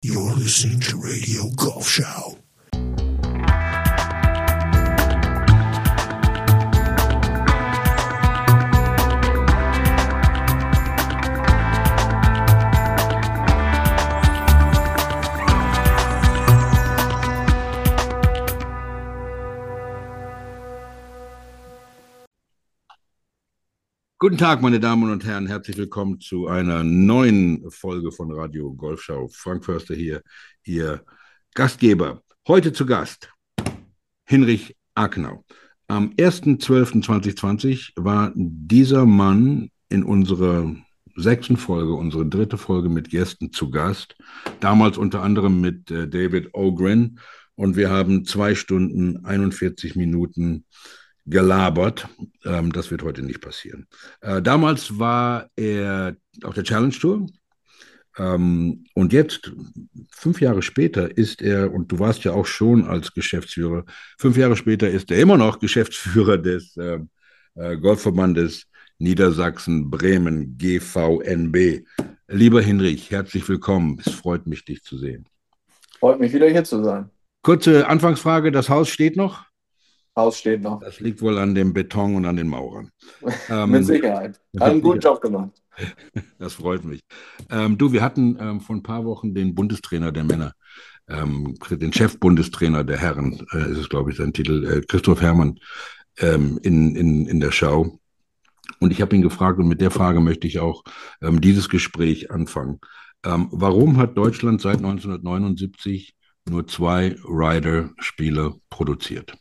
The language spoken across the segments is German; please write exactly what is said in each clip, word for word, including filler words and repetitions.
You're listening to Radio Golf Show. Guten Tag, meine Damen und Herren, herzlich willkommen zu einer neuen Folge von Radio Golfschau. Frank Förster hier, Ihr Gastgeber. Heute zu Gast Hinrich Akenau. Am erster zwölfter zweitausendzwanzig war dieser Mann in unserer sechsten Folge, unsere dritte Folge mit Gästen zu Gast, damals unter anderem mit äh, David Ogrin, und wir haben zwei Stunden einundvierzig Minuten gelabert. Ähm, das wird heute nicht passieren. Äh, damals war er auf der Challenge Tour. Ähm, und jetzt, fünf Jahre später, ist er, und du warst ja auch schon als Geschäftsführer, fünf Jahre später ist er immer noch Geschäftsführer des äh, äh, Golfverbandes Niedersachsen-Bremen, G V N B. Lieber Hinrich, herzlich willkommen. Es freut mich, dich zu sehen. Freut mich, wieder hier zu sein. Kurze Anfangsfrage, das Haus steht noch? Haus steht noch. Das liegt wohl an dem Beton und an den Maurern. ähm, mit Sicherheit. Hat einen guten Job gemacht. Das freut mich. Ähm, du, wir hatten ähm, vor ein paar Wochen den Bundestrainer der Männer, ähm, den Chefbundestrainer der Herren, äh, ist es, glaube ich, sein Titel, äh, Christoph Herrmann, ähm, in, in, in der Show. Und ich habe ihn gefragt, und mit der Frage möchte ich auch ähm, dieses Gespräch anfangen. Ähm, warum hat Deutschland seit neunzehnhundertneunundsiebzig nur zwei Ryder-Spiele produziert?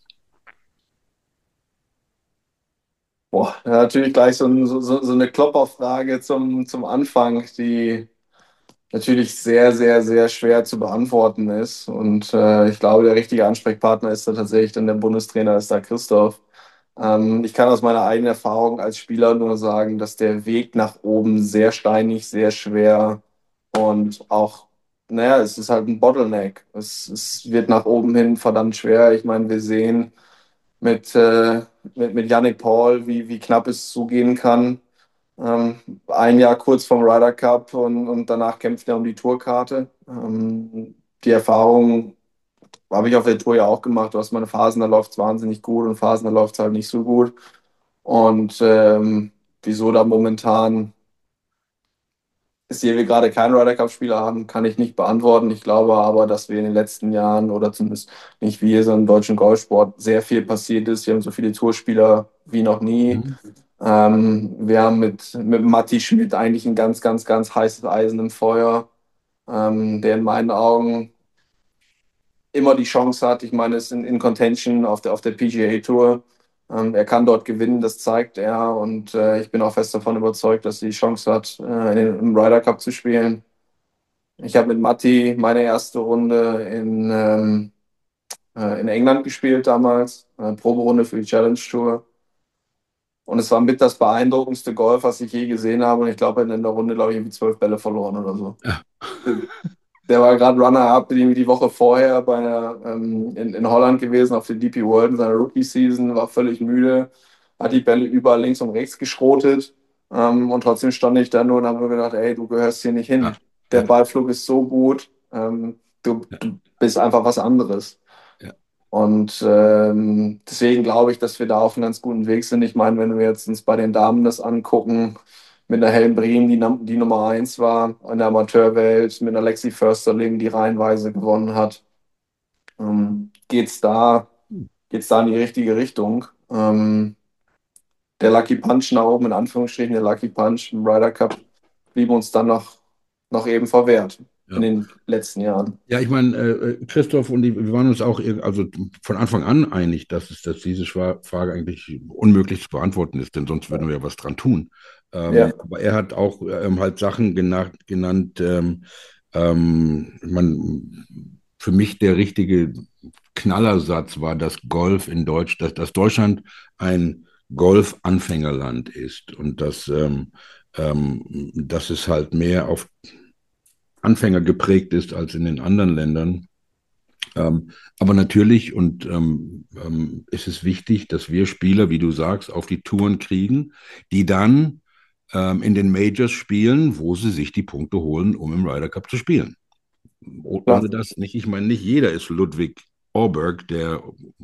Boah, natürlich gleich so, so, so eine Klopperfrage zum, zum Anfang, die natürlich sehr, sehr, sehr schwer zu beantworten ist. Und äh, ich glaube, der richtige Ansprechpartner ist da tatsächlich dann der Bundestrainer, ist da Christoph. Ähm, ich kann aus meiner eigenen Erfahrung als Spieler nur sagen, dass der Weg nach oben sehr steinig, sehr schwer und auch, naja, es ist halt ein Bottleneck. Es, es wird nach oben hin verdammt schwer. Ich meine, wir sehen mit, äh, mit, mit Yannick Paul, wie, wie knapp es zugehen kann. Ähm, ein Jahr kurz vom Ryder Cup und, und danach kämpft er um die Tourkarte. Ähm, die Erfahrung habe ich auf der Tour ja auch gemacht. Du hast mal Phasen, da läuft es wahnsinnig gut, und Phasen, da läuft es halt nicht so gut. Und ähm, wieso da momentan ist hier wir gerade keinen Ryder Cup-Spieler haben, kann ich nicht beantworten. Ich glaube aber, dass wir in den letzten Jahren, oder zumindest nicht wir, sondern im deutschen Golfsport, sehr viel passiert ist. Wir haben so viele Tourspieler wie noch nie. Mhm. Ähm, wir haben mit, mit Matti Schmidt eigentlich ein ganz, ganz, ganz heißes Eisen im Feuer, ähm, der in meinen Augen immer die Chance hat. Ich meine, es ist in, in Contention auf der, auf der P G A Tour. Ähm, er kann dort gewinnen, das zeigt er. Und äh, ich bin auch fest davon überzeugt, dass er die Chance hat, äh, im Ryder Cup zu spielen. Ich habe mit Matti meine erste Runde in, ähm, äh, in England gespielt damals, eine Proberunde für die Challenge Tour. Und es war mit das beeindruckendste Golf, was ich je gesehen habe. Und ich glaube, in der Runde, glaube ich, irgendwie zwölf Bälle verloren oder so. Ja. Der war gerade Runner-up die Woche vorher bei einer, ähm, in, in Holland gewesen, auf der D P World in seiner Rookie-Season, war völlig müde, hat die Bälle überall links und rechts geschrotet. Ähm, und trotzdem stand ich da nur und habe mir gedacht, ey, du gehörst hier nicht hin. Ja. Der Ja. Ballflug ist so gut, ähm, du, Ja. du bist einfach was anderes. Ja. Und ähm, deswegen glaube ich, dass wir da auf einem ganz guten Weg sind. Ich meine, wenn wir jetzt uns bei den Damen das angucken, mit einer Helen Briem, die, die Nummer eins war in der Amateurwelt, mit einer Lexi Försterling, die reihenweise gewonnen hat, ähm, geht es da, geht's da in die richtige Richtung. Ähm, der Lucky Punch nach oben, in Anführungsstrichen, der Lucky Punch im Ryder Cup, blieb uns dann noch, noch eben verwehrt. Ja. In den letzten Jahren. Ja, ich meine, äh, Christoph und ich, wir waren uns auch ir- also von Anfang an einig, dass, es, dass diese Schwa- Frage eigentlich unmöglich zu beantworten ist, denn sonst würden wir ja was dran tun. Ähm, Ja. Aber er hat auch ähm, halt Sachen genannt, genannt ähm, ähm, ich mein, für mich der richtige Knallersatz war, dass Golf in Deutsch, dass, dass Deutschland ein Golf-Anfängerland ist und dass, ähm, ähm, dass es halt mehr auf Anfänger geprägt ist als in den anderen Ländern. Ähm, aber natürlich und ähm, ähm, ist es wichtig, dass wir Spieler, wie du sagst, auf die Touren kriegen, die dann ähm, in den Majors spielen, wo sie sich die Punkte holen, um im Ryder Cup zu spielen. Oh- Klar. Ohne das nicht, ich meine, nicht jeder ist Ludwig Orberg, der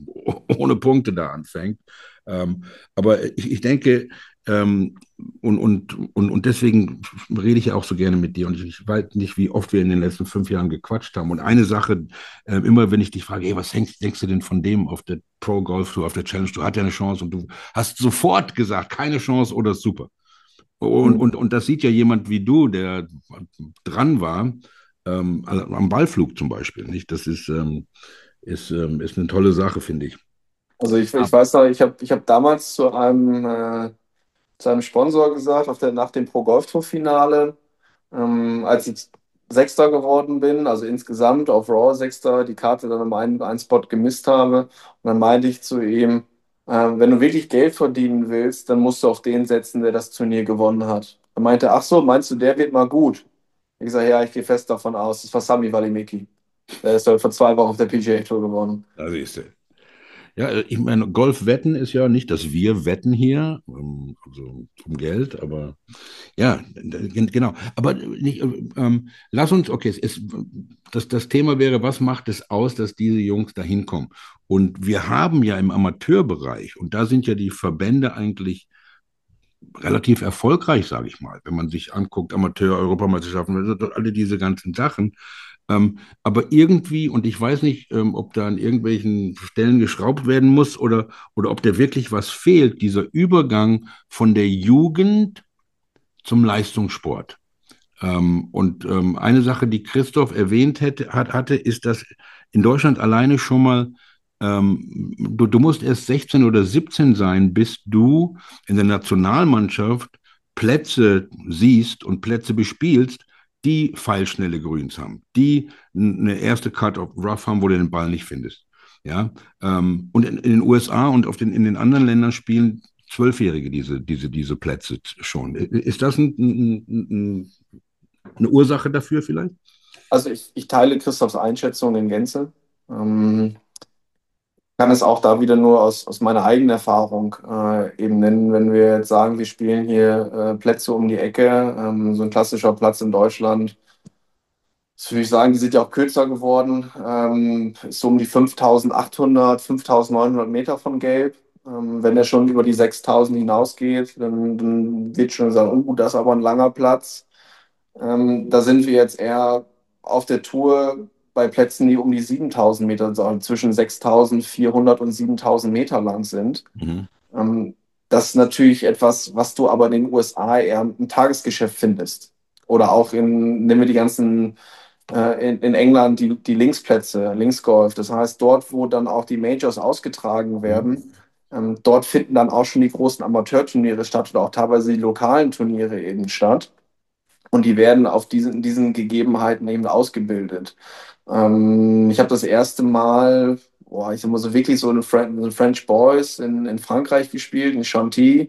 ohne Punkte da anfängt. Ähm, aber ich, ich denke, ähm, und, und, und, und deswegen rede ich ja auch so gerne mit dir. Und ich, ich weiß nicht, wie oft wir in den letzten fünf Jahren gequatscht haben. Und eine Sache, äh, immer wenn ich dich frage, hey, was denkst, denkst du denn von dem auf der Pro Golf Tour, auf der Challenge Tour, hat er eine Chance? Und du hast sofort gesagt, keine Chance oder super. Und, Mhm. und, und das sieht ja jemand wie du, der dran war, ähm, am Ballflug zum Beispiel. Nicht? Das ist, ähm, ist, ähm, ist eine tolle Sache, finde ich. Also ich, Ah, ich weiß noch, ich habe ich hab damals zu einem, äh, zu einem Sponsor gesagt, auf der, nach dem Pro Golf Tour Finale, ähm, als ich Sechster geworden bin, also insgesamt auf Raw Sechster, die Karte dann um einen, einen Spot gemisst habe. Und dann meinte ich zu ihm, äh, wenn du wirklich Geld verdienen willst, dann musst du auf den setzen, der das Turnier gewonnen hat. Er meinte, ach so, meinst du, der wird mal gut? Ich sage, ja, ich gehe fest davon aus. Das war Sami Valimiki. Der ist halt vor zwei Wochen auf der P G A Tour gewonnen. da siehst du. Ja, äh, ich meine, Golfwetten ist ja nicht, dass wir wetten hier, ähm, also um Geld, aber ja, d- gen- genau. Aber nicht, äh, ähm, lass uns, okay, es ist, das, das Thema wäre, was macht es aus, dass diese Jungs da hinkommen? Und wir haben ja im Amateurbereich, und da sind ja die Verbände eigentlich relativ erfolgreich, sage ich mal, wenn man sich anguckt, Amateur-Europameisterschaften, also alle diese ganzen Sachen. Ähm, aber irgendwie, und ich weiß nicht, ähm, ob da an irgendwelchen Stellen geschraubt werden muss oder, oder ob da wirklich was fehlt, dieser Übergang von der Jugend zum Leistungssport. Ähm, und ähm, eine Sache, die Christoph erwähnt hätte, hat, hatte, ist, dass in Deutschland alleine schon mal, ähm, du, du musst erst sechzehn oder siebzehn sein, bis du in der Nationalmannschaft Plätze siehst und Plätze bespielst, die pfeilschnelle Grüns haben, die eine erste Cut of Rough haben, wo du den Ball nicht findest. Ja, ähm, und in, in den U S A und auf den, in den anderen Ländern spielen Zwölfjährige diese, diese, diese Plätze schon. Ist das ein, ein, ein, eine Ursache dafür vielleicht? Also ich, ich teile Christophs Einschätzung in Gänze. Ähm, kann es auch da wieder nur aus, aus meiner eigenen Erfahrung äh, eben nennen, wenn wir jetzt sagen, wir spielen hier äh, Plätze um die Ecke, ähm, so ein klassischer Platz in Deutschland. Das würde ich sagen, die sind ja auch kürzer geworden, ähm, ist so um die fünftausendachthundert, fünftausendneunhundert Meter von Gelb. Ähm, wenn er schon über die sechstausend hinausgeht, dann, dann wird schon sagen, oh, das ist aber ein langer Platz. Ähm, da sind wir jetzt eher auf der Tour bei Plätzen, die um die siebentausend Meter, also zwischen sechstausendvierhundert und siebentausend Meter lang sind. Mhm. Ähm, das ist natürlich etwas, was du aber in den U S A eher im Tagesgeschäft findest. Oder auch in, nehmen wir die ganzen, äh, in, in England die, die Linksplätze, Linksgolf. Das heißt, dort, wo dann auch die Majors ausgetragen Mhm. werden, ähm, dort finden dann auch schon die großen Amateurturniere statt oder auch teilweise die lokalen Turniere eben statt. Und die werden auf diesen, diesen Gegebenheiten eben ausgebildet. Ähm, ich habe das erste Mal, boah, ich sag mal so wirklich so in, Fran in French Boys in, in Frankreich gespielt, in Chantilly.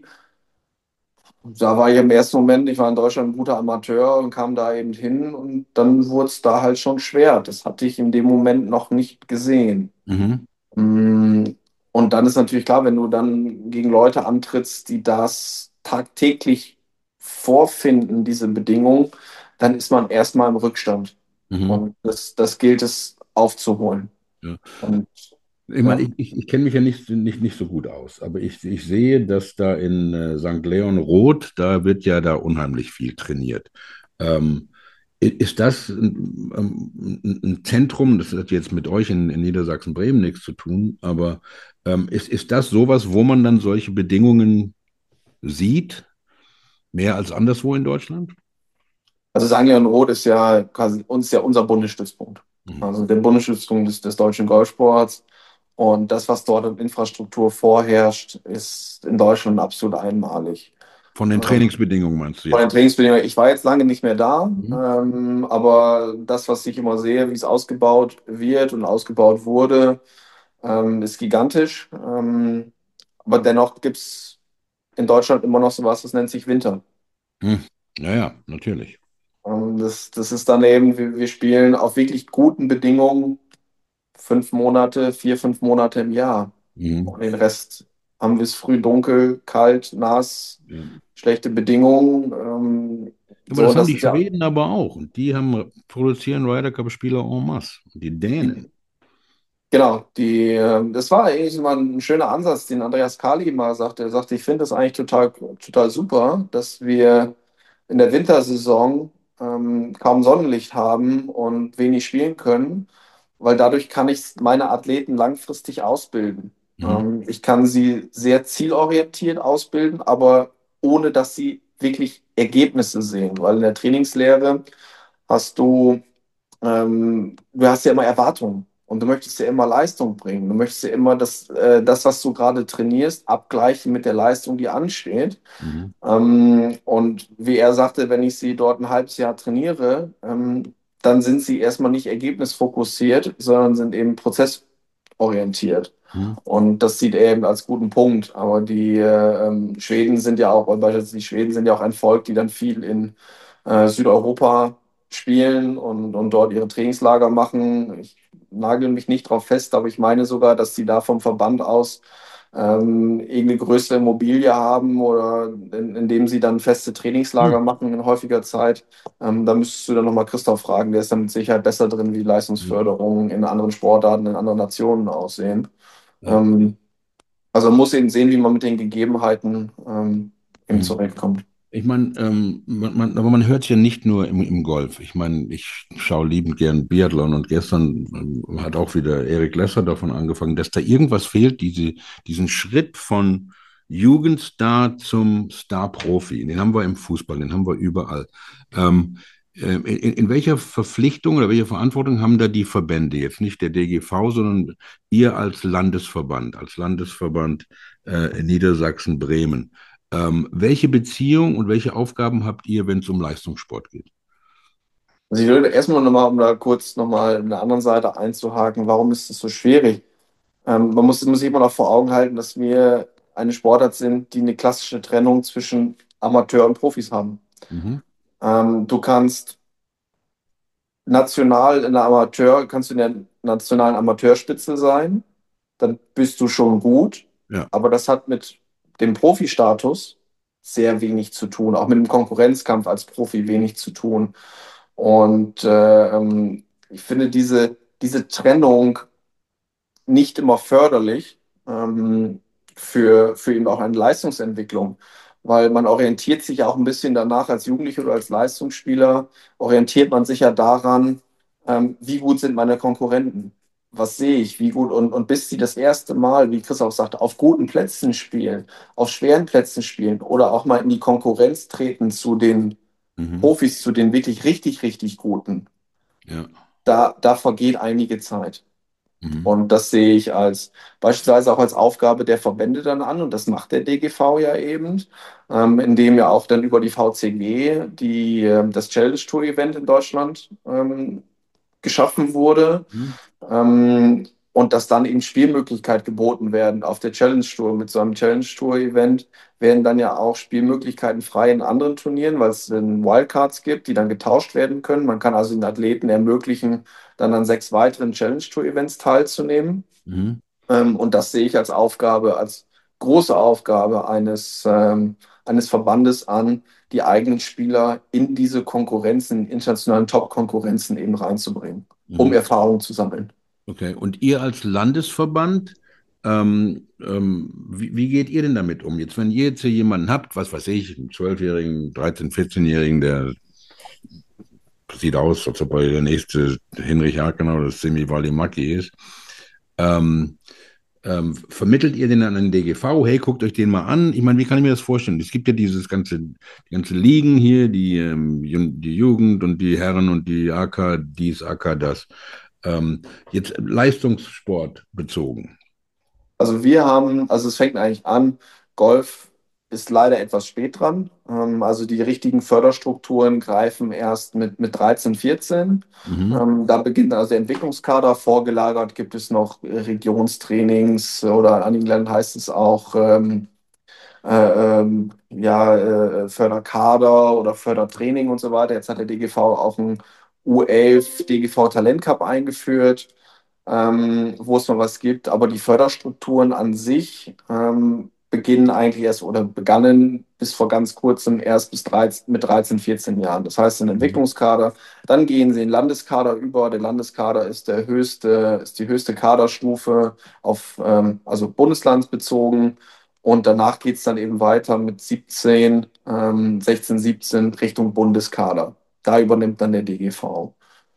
Da war ich im ersten Moment, ich war in Deutschland ein guter Amateur und kam da eben hin und dann wurde es da halt schon schwer. Das hatte ich in dem Moment noch nicht gesehen. Mhm. Mm, Und dann ist natürlich klar, wenn du dann gegen Leute antrittst, die das tagtäglich vorfinden, diese Bedingungen, dann ist man erstmal im Rückstand. Mhm. Und das, das gilt es aufzuholen. Ja. Und Ich meine, ja, ich, ich, ich kenne mich ja nicht, nicht, nicht so gut aus, aber ich, ich sehe, dass da in äh, Sankt Leon Roth, da wird ja da unheimlich viel trainiert. Ähm, i- ist das ein, ähm, ein, ein Zentrum, das hat jetzt mit euch in, in Niedersachsen-Bremen nichts zu tun, aber ähm, ist, ist das sowas, wo man dann solche Bedingungen sieht, mehr als anderswo in Deutschland? also Sankt Roth ist ja quasi uns ja unser Bundesstützpunkt. Mhm. Also der Bundesstützpunkt des, des deutschen Golfsports. Und das, was dort an Infrastruktur vorherrscht, ist in Deutschland absolut einmalig. Von den Ähm, Trainingsbedingungen meinst du Von jetzt? den Trainingsbedingungen, ich war jetzt lange nicht mehr da, Mhm. ähm, aber das, was ich immer sehe, wie es ausgebaut wird und ausgebaut wurde, ähm, ist gigantisch. Ähm, aber dennoch gibt es in Deutschland immer noch sowas, das nennt sich Winter. Hm. Ja, ja, natürlich. Ähm, das, das ist dann eben, wir, wir spielen auf wirklich guten Bedingungen fünf Monate, vier, fünf Monate im Jahr. Mhm. Und den Rest haben wir es früh dunkel, kalt, nass, Ja. schlechte Bedingungen. Ähm, Aber So, das und haben das die ist ja, Schweden aber auch. Und die haben, produzieren Ryder Cup-Spieler en masse. Und die Dänen. genau, die, äh, das war eigentlich mal ein schöner Ansatz, den Andreas Kali mal sagte. Er sagte, ich finde das eigentlich total, total super, dass wir in der Wintersaison ähm, kaum Sonnenlicht haben und wenig spielen können, weil dadurch kann ich meine Athleten langfristig ausbilden. Mhm. Ähm, ich kann sie sehr zielorientiert ausbilden, aber ohne dass sie wirklich Ergebnisse sehen, weil in der Trainingslehre hast du ähm, du hast ja immer Erwartungen und du möchtest ja immer Leistung bringen. Du möchtest ja immer das, äh, das, was du gerade trainierst, abgleichen mit der Leistung, die ansteht. Mhm. Ähm, und wie er sagte, wenn ich sie dort ein halbes Jahr trainiere, ähm, dann sind sie erstmal nicht ergebnisfokussiert, sondern sind eben prozessorientiert. Mhm. Und das sieht er eben als guten Punkt. Aber die äh, ähm, Schweden sind ja auch, beispielsweise die Schweden sind ja auch ein Volk, die dann viel in äh, Südeuropa spielen und, und dort ihre Trainingslager machen. Ich nagel mich nicht drauf fest, aber ich meine sogar, dass sie da vom Verband aus ähm, irgendeine größere Immobilie haben oder in, in dem sie dann feste Trainingslager Mhm. machen in häufiger Zeit. Ähm, da müsstest du dann nochmal Christoph fragen, der ist dann mit Sicherheit besser drin, wie Mhm. Leistungsförderung in anderen Sportarten, in anderen Nationen aussehen. Ja. Ähm, also man muss eben sehen, wie man mit den Gegebenheiten ähm, eben Mhm. zurechtkommt. Ich meine, ähm, man, man, aber man hört es ja nicht nur im, im Golf. Ich meine, ich schaue liebend gern Biathlon und gestern ähm, hat auch wieder Erik Lesser davon angefangen, dass da irgendwas fehlt, diese, diesen Schritt von Jugendstar zum Star-Profi. Den haben wir im Fußball, den haben wir überall. Ähm, äh, in, in welcher Verpflichtung oder welcher Verantwortung haben da die Verbände, jetzt nicht der D G V, sondern ihr als Landesverband, als Landesverband äh, Niedersachsen-Bremen? Ähm, welche Beziehung und welche Aufgaben habt ihr, wenn es um Leistungssport geht? Also ich würde erstmal nochmal, um da kurz nochmal in der anderen Seite einzuhaken, warum ist es so schwierig? Ähm, man muss, muss sich immer noch vor Augen halten, dass wir eine Sportart sind, die eine klassische Trennung zwischen Amateur und Profis haben. Mhm. Ähm, du kannst national in der Amateur, kannst du in der nationalen Amateurspitze sein, dann bist du schon gut, Ja. aber das hat mit dem Profi-Status sehr wenig zu tun, auch mit dem Konkurrenzkampf als Profi wenig zu tun. Und äh, ähm, ich finde diese, diese Trennung nicht immer förderlich ähm, für, für eben auch eine Leistungsentwicklung, weil man orientiert sich ja auch ein bisschen danach als Jugendlicher oder als Leistungsspieler, orientiert man sich ja daran, ähm, wie gut sind meine Konkurrenten, was sehe ich, wie gut und, und bis sie das erste Mal, wie Chris auch sagte, auf guten Plätzen spielen, auf schweren Plätzen spielen oder auch mal in die Konkurrenz treten zu den Mhm. Profis, zu den wirklich richtig, richtig Guten, Ja. da, da vergeht einige Zeit. Mhm. Und das sehe ich als beispielsweise auch als Aufgabe der Verbände dann an. Und das macht der D G V ja eben, ähm, indem ja auch dann über die V C G die, ähm, das Challenge Tour Event in Deutschland ähm, geschaffen wurde. Mhm. Ähm, und dass dann eben Spielmöglichkeiten geboten werden auf der Challenge Tour. Mit so einem Challenge Tour Event werden dann ja auch Spielmöglichkeiten frei in anderen Turnieren, weil es dann Wildcards gibt, die dann getauscht werden können. Man kann also den Athleten ermöglichen, dann an sechs weiteren Challenge Tour Events teilzunehmen. Mhm. Ähm, und das sehe ich als Aufgabe, als große Aufgabe eines, ähm, eines Verbandes an, die eigenen Spieler in diese Konkurrenzen, internationalen Top-Konkurrenzen eben reinzubringen, um Mhm. Erfahrung zu sammeln. Okay. Und ihr als Landesverband, ähm, ähm, wie, wie geht ihr denn damit um? Jetzt, wenn ihr jetzt hier jemanden habt, was weiß ich, einen zwölfjährigen, dreizehn-, vierzehn-jährigen, der sieht aus, als ob er der nächste Hinrich Hartgenau oder Semi Valimaki ist, ähm, Ähm, vermittelt ihr den an den D G V? Hey, guckt euch den mal an. Ich meine, wie kann ich mir das vorstellen? Es gibt ja dieses ganze, die ganze Ligen hier, die, ähm, Ju- die Jugend und die Herren und die A K, dies, A K, das. Ähm, jetzt Leistungssport bezogen. Also wir haben, also es fängt eigentlich an, Golf ist leider etwas spät dran. Ähm, also die richtigen Förderstrukturen greifen erst mit, mit dreizehn, vierzehn. Mhm. Ähm, da beginnt also der Entwicklungskader. Vorgelagert gibt es noch äh, Regionstrainings oder in einigen Ländern heißt es auch ähm, äh, ähm, ja, äh, Förderkader oder Fördertraining und so weiter. Jetzt hat der D G V auch einen U elf D G V Talent Cup eingeführt, ähm, wo es mal was gibt. Aber die Förderstrukturen an sich ähm, beginnen eigentlich erst oder begannen bis vor ganz kurzem erst bis dreizehn, mit dreizehn, vierzehn Jahren. Das heißt, ein Entwicklungskader, dann gehen sie in den Landeskader über. Der Landeskader ist der höchste, ist die höchste Kaderstufe auf, ähm, also bundeslandsbezogen. Und danach geht es dann eben weiter mit siebzehn, ähm, sechzehn, siebzehn Richtung Bundeskader. Da übernimmt dann der D G V.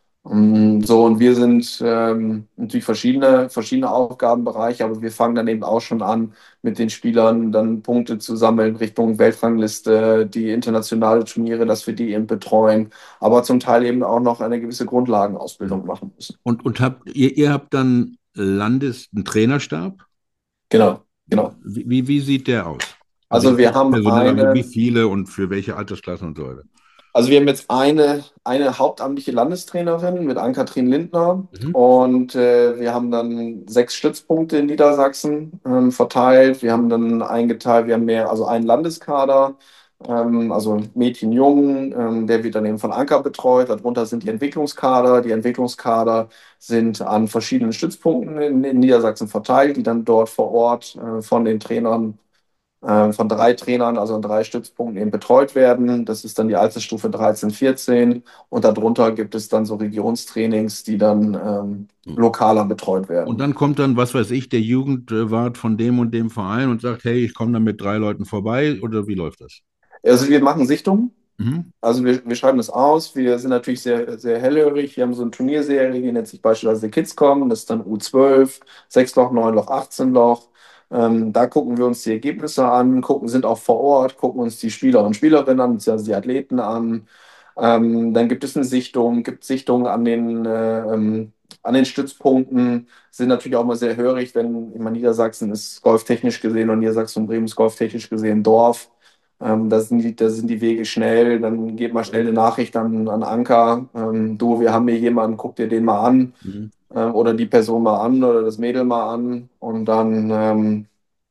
Ähm, So, und wir sind ähm, natürlich verschiedene, verschiedene Aufgabenbereiche, aber wir fangen dann eben auch schon an, mit den Spielern dann Punkte zu sammeln Richtung Weltrangliste, die internationale Turniere, dass wir die eben betreuen, aber zum Teil eben auch noch eine gewisse Grundlagenausbildung machen müssen. Und, und habt, ihr, ihr habt dann Landes, einen Trainerstab? Genau, genau. Wie, wie, wie sieht der aus? Also Also jetzt wir nicht haben personell, aber wie eine, viele und für welche Altersklassen und so weiter? Also wir haben jetzt eine, eine hauptamtliche Landestrainerin mit Ann-Kathrin Lindner Mhm. und äh, wir haben dann sechs Stützpunkte in Niedersachsen ähm, verteilt. Wir haben dann eingeteilt, wir haben mehr, also einen Landeskader, ähm, also Mädchen, Jungen, ähm, der wird dann eben von Anker betreut. Darunter sind die Entwicklungskader. Die Entwicklungskader sind an verschiedenen Stützpunkten in, in Niedersachsen verteilt, die dann dort vor Ort äh, von den Trainern äh, von drei Trainern, also an drei Stützpunkten eben betreut werden. Das ist dann die Altersstufe dreizehn, vierzehn und darunter gibt es dann so Regionstrainings, die dann ähm, lokaler betreut Und werden. dann kommt dann, was weiß ich, der Jugendwart von dem und dem Verein und sagt, hey, ich komme da mit drei Leuten vorbei, oder wie läuft das? Also wir machen Sichtungen. Mhm. Also wir, wir schreiben das aus. Wir sind natürlich sehr, sehr hellhörig. Wir haben so eine Turnierserie, die nennt sich beispielsweise Kids kommen. Das ist dann U zwölf, sechs Loch, neun Loch, achtzehn Loch. Ähm, da gucken wir uns die Ergebnisse an, gucken, sind auch vor Ort, gucken uns die Spieler und Spielerinnen an, beziehungsweise die Athleten an. Ähm, dann gibt es eine Sichtung, gibt Sichtungen an den, äh, ähm, an den Stützpunkten, sind natürlich auch mal sehr hörig, wenn, ich meine, Niedersachsen ist golftechnisch gesehen und Niedersachsen und Bremen ist golftechnisch gesehen Dorf. Ähm, da sind die, da sind die Wege schnell, dann geht mal schnell eine Nachricht an, an Anker, ähm, du, wir haben hier jemanden, guck dir den mal an, Mhm. ähm, oder die Person mal an oder das Mädel mal an und dann ähm,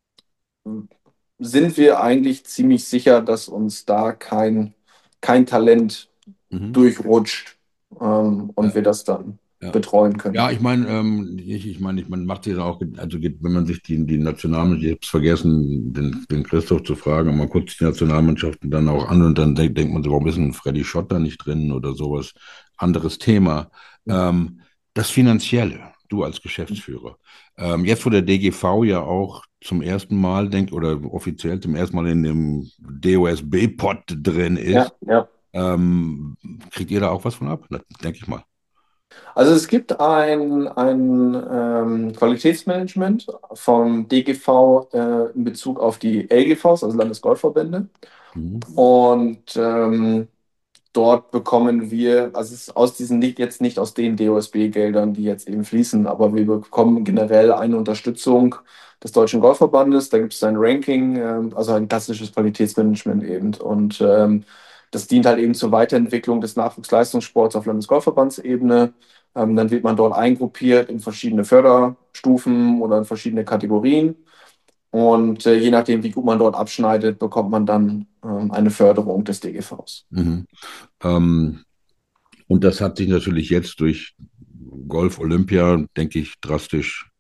sind wir eigentlich ziemlich sicher, dass uns da kein, kein Talent Mhm. durchrutscht, ähm, und Ja, wir das dann ja. betreuen können. Ja, ich meine, ähm, ich, ich meine, man macht sich ja auch, also geht, wenn man sich die, die Nationalmannschaft, ich habe es vergessen, den, den Christoph zu fragen, mal kurz die Nationalmannschaften dann auch an und dann denk, denkt man so, warum ist denn Freddy Schott da nicht drin oder sowas? Anderes Thema. Ähm, das Finanzielle, du als Geschäftsführer. Ähm, jetzt, wo der D G V ja auch zum ersten Mal denkt oder offiziell zum ersten Mal in dem D O S B-Pot drin Ja, ist, ja. ähm, kriegt ihr da auch was von ab? Denke ich mal. Also es gibt ein, ein ähm, Qualitätsmanagement vom D G V äh, in Bezug auf die L G Vs, also Landesgolfverbände. Mhm. Und ähm, dort bekommen wir, also es ist aus diesen nicht jetzt nicht aus den D O S B-Geldern, die jetzt eben fließen, aber wir bekommen generell eine Unterstützung des Deutschen Golfverbandes. Da gibt es ein Ranking, ähm, also ein klassisches Qualitätsmanagement eben. Und ähm, das dient halt eben zur Weiterentwicklung des Nachwuchsleistungssports auf Landesgolfverbandsebene. Ähm, dann wird man dort eingruppiert in verschiedene Förderstufen oder in verschiedene Kategorien. Und äh, je nachdem, wie gut man dort abschneidet, bekommt man dann ähm, eine Förderung des D G Vs. Mhm. Ähm, und das hat sich natürlich jetzt durch Golf Olympia, denke ich, drastisch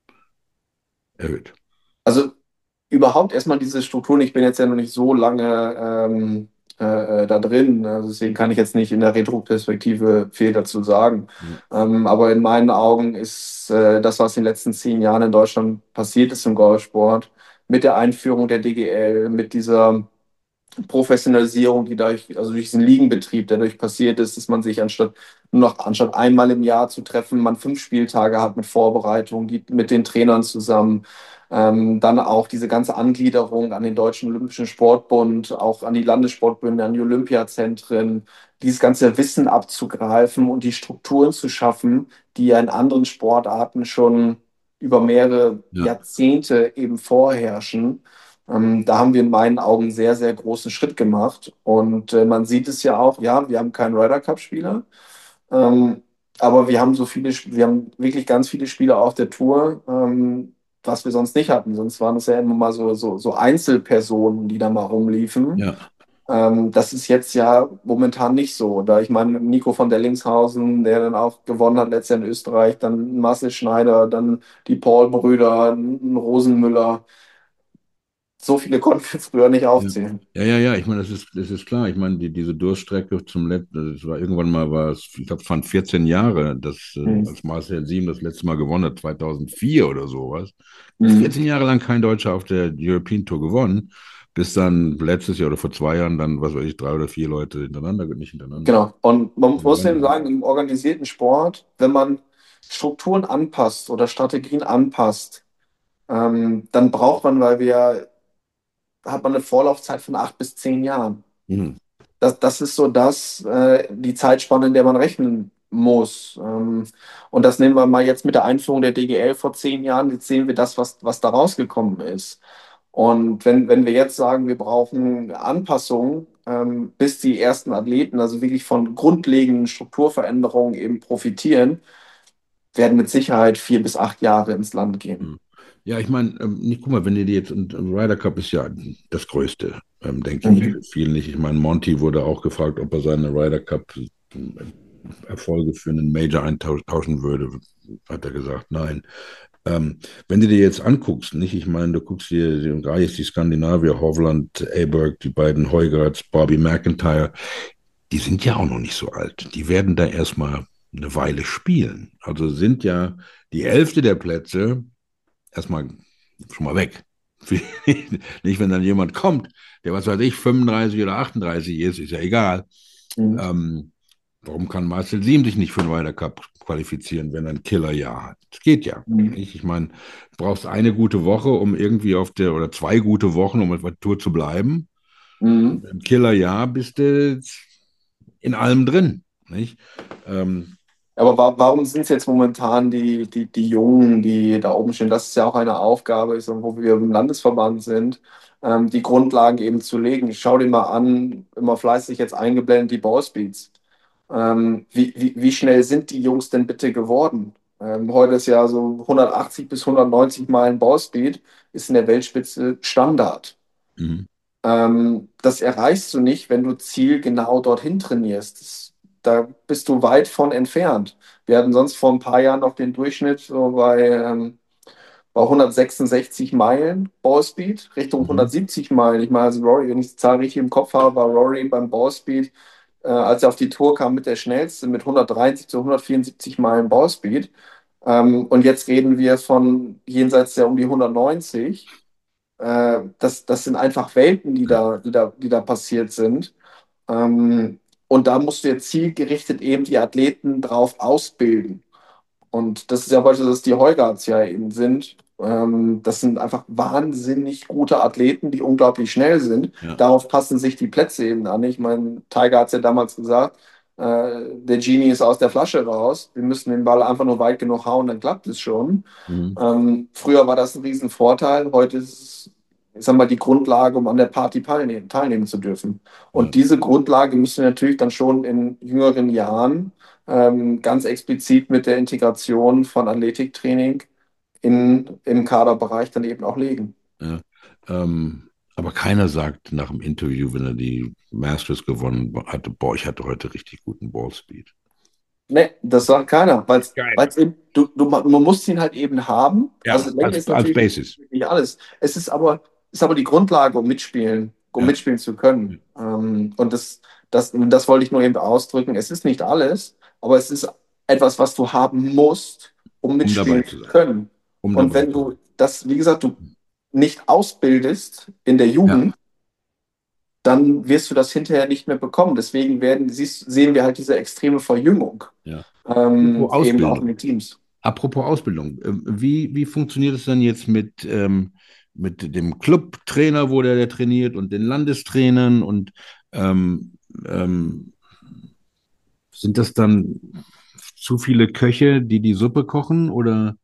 erhöht. Also überhaupt erstmal diese Strukturen, ich bin jetzt ja noch nicht so lange ähm, äh, äh, da drin, also deswegen kann ich jetzt nicht in der Retroperspektive viel dazu sagen. Ja. Ähm, aber in meinen Augen ist äh, das, was in den letzten zehn Jahren in Deutschland passiert ist im Golfsport, mit der Einführung der D G L, mit dieser Professionalisierung, die dadurch, also durch diesen Ligenbetrieb, der dadurch passiert ist, dass man sich anstatt nur noch anstatt einmal im Jahr zu treffen, man fünf Spieltage hat mit Vorbereitung, die, mit den Trainern zusammen. Ähm, dann auch diese ganze Angliederung an den Deutschen Olympischen Sportbund, auch an die Landessportbünde, an die Olympiazentren, dieses ganze Wissen abzugreifen und die Strukturen zu schaffen, die ja in anderen Sportarten schon über mehrere Ja. Jahrzehnte eben vorherrschen. Ähm, da haben wir in meinen Augen einen sehr, sehr großen Schritt gemacht. Und äh, man sieht es ja auch, ja, wir haben keinen Ryder Cup-Spieler, ähm, aber wir haben so viele, Sp- wir haben wirklich ganz viele Spieler auf der Tour, ähm, was wir sonst nicht hatten. Sonst waren es ja immer mal so, so, so Einzelpersonen, die da mal rumliefen. Ja. Ähm, das ist jetzt ja momentan nicht so. Da ich meine, Nico von Dellingshausen, der dann auch gewonnen hat letztes Jahr in Österreich, dann Marcel Schneider, dann die Paul-Brüder, ein Rosenmüller. so viele konnten wir früher nicht Ja, aufzählen. ja, ja, ja, ich meine, das ist, das ist klar. Ich meine, die, diese Durststrecke zum letzten, das war irgendwann mal, war es, ich glaube, es waren vierzehn Jahre, dass, äh, Mhm. als Marcel Sieben das letzte Mal gewonnen hat, zweitausendvier oder sowas. Mhm. vierzehn Jahre lang kein Deutscher auf der European Tour gewonnen, bis dann letztes Jahr oder vor zwei Jahren dann, was weiß ich, drei oder vier Leute hintereinander, nicht hintereinander. Genau. Und man muss eben gewonnen sagen, im organisierten Sport, wenn man Strukturen anpasst oder Strategien anpasst, ähm, dann braucht man, weil wir, hat man eine Vorlaufzeit von acht bis zehn Jahren. Mhm. Das, das ist so das, äh, die Zeitspanne, in der man rechnen muss. Ähm, und das nehmen wir mal jetzt mit der Einführung der D G L vor zehn Jahren. Jetzt sehen wir das, was, was da rausgekommen ist. Und wenn, wenn wir jetzt sagen, wir brauchen Anpassungen, ähm, bis die ersten Athleten also wirklich von grundlegenden Strukturveränderungen eben profitieren, werden mit Sicherheit vier bis acht Jahre ins Land gehen. Mhm. Ja, ich meine, ähm, nicht, guck mal, wenn ihr die jetzt, und ähm, Ryder Cup ist ja das Größte, ähm, denke ich, Mhm. für viele nicht. Ich meine, Monty wurde auch gefragt, ob er seine Ryder Cup ähm, Erfolge für einen Major eintauschen würde. Hat er gesagt, nein. Ähm, wenn du dir jetzt anguckst, nicht, ich meine, du guckst dir die- gerade jetzt die Skandinavier, Hovland, Aberg, die beiden Heugerts, Bobby McIntyre, die sind ja auch noch nicht so alt. Die werden da erstmal eine Weile spielen. Also sind ja die Hälfte der Plätze erstmal schon mal weg. Nicht, wenn dann jemand kommt, der, was weiß ich, fünfunddreißig oder achtunddreißig ist, ist ja egal. Mhm. Ähm, warum kann Marcel Siem sich nicht für den Ryder Cup qualifizieren, wenn er ein Killerjahr hat? Das geht ja. Mhm. Nicht? Ich meine, du brauchst eine gute Woche, um irgendwie auf der, oder zwei gute Wochen, um auf der Tour zu bleiben. Mhm. Im Killerjahr bist du in allem drin. Nicht? Ähm, Aber wa warum sind es jetzt momentan die, die, die Jungen, die da oben stehen? Das ist ja auch eine Aufgabe, so, wo wir im Landesverband sind, ähm, die Grundlagen eben zu legen. Schau dir mal an, immer fleißig jetzt eingeblendet, die Ballspeeds. Ähm, wie, wie, wie schnell sind die Jungs denn bitte geworden? Ähm, heute ist ja so hundertachtzig bis hundertneunzig Meilen Ballspeed, ist in der Weltspitze Standard. mhm. Ähm, das erreichst du nicht, wenn du zielgenau dorthin trainierst. Das, da bist du weit von entfernt. Wir hatten sonst vor ein paar Jahren noch den Durchschnitt so bei, ähm, bei hundertsechsundsechzig Meilen Ballspeed, Richtung Mhm. hundertsiebzig Meilen. Ich meine, also Rory, wenn ich die Zahl richtig im Kopf habe, war Rory beim Ballspeed, äh, als er auf die Tour kam, mit der schnellste mit hundertdreiundsiebzig zu hundertvierundsiebzig Meilen Ballspeed. Ähm, und jetzt reden wir von jenseits der um die hundertneunzig. Äh, das, das sind einfach Welten, die da, die da, die da passiert sind. Ähm, und da musst du jetzt zielgerichtet eben die Athleten drauf ausbilden. Und das ist ja beispielsweise, dass die Heugarts ja eben sind. Ähm, das sind einfach wahnsinnig gute Athleten, die unglaublich schnell sind. Ja. Darauf passen sich die Plätze eben an. Ich meine, Tiger hat es ja damals gesagt, äh, der Genie ist aus der Flasche raus. Wir müssen den Ball einfach nur weit genug hauen, dann klappt es schon. Mhm. Ähm, früher war das ein Riesenvorteil. Heute ist es, ich sag mal, die Grundlage, um an der Party teilnehmen, teilnehmen zu dürfen. Ja. Und diese Grundlage müssen wir natürlich dann schon in jüngeren Jahren ähm, ganz explizit mit der Integration von Athletiktraining in, im Kaderbereich dann eben auch legen. Ja. Ähm, aber keiner sagt nach dem Interview, wenn er die Masters gewonnen hatte, boah, ich hatte heute richtig guten Ballspeed. Ne, das sagt keiner, weil Keiner. es eben, du, du, man muss ihn halt eben haben. Ja, Also Länge als, ist als natürlich Basis. nicht alles. Es ist aber, ist aber die Grundlage, um mitspielen, um Ja. mitspielen zu können. Ähm, und das, das, das wollte ich nur eben ausdrücken. Es ist nicht alles, aber es ist etwas, was du haben musst, um Um dabei mitspielen zu zu sein. können. Um Und dabei wenn zu du sein. das, wie gesagt, du nicht ausbildest in der Ja, Jugend, dann wirst du das hinterher nicht mehr bekommen. Deswegen werden, siehst, sehen wir halt diese extreme Verjüngung, ja. ähm, Apropos eben auch in Ausbildung. den Teams. Apropos Ausbildung. ähm, Wie, wie funktioniert es denn jetzt mit, ähm, mit dem Clubtrainer, wo der, der trainiert und den Landestrainern und ähm, ähm, sind das dann zu viele Köche, die die Suppe kochen oder?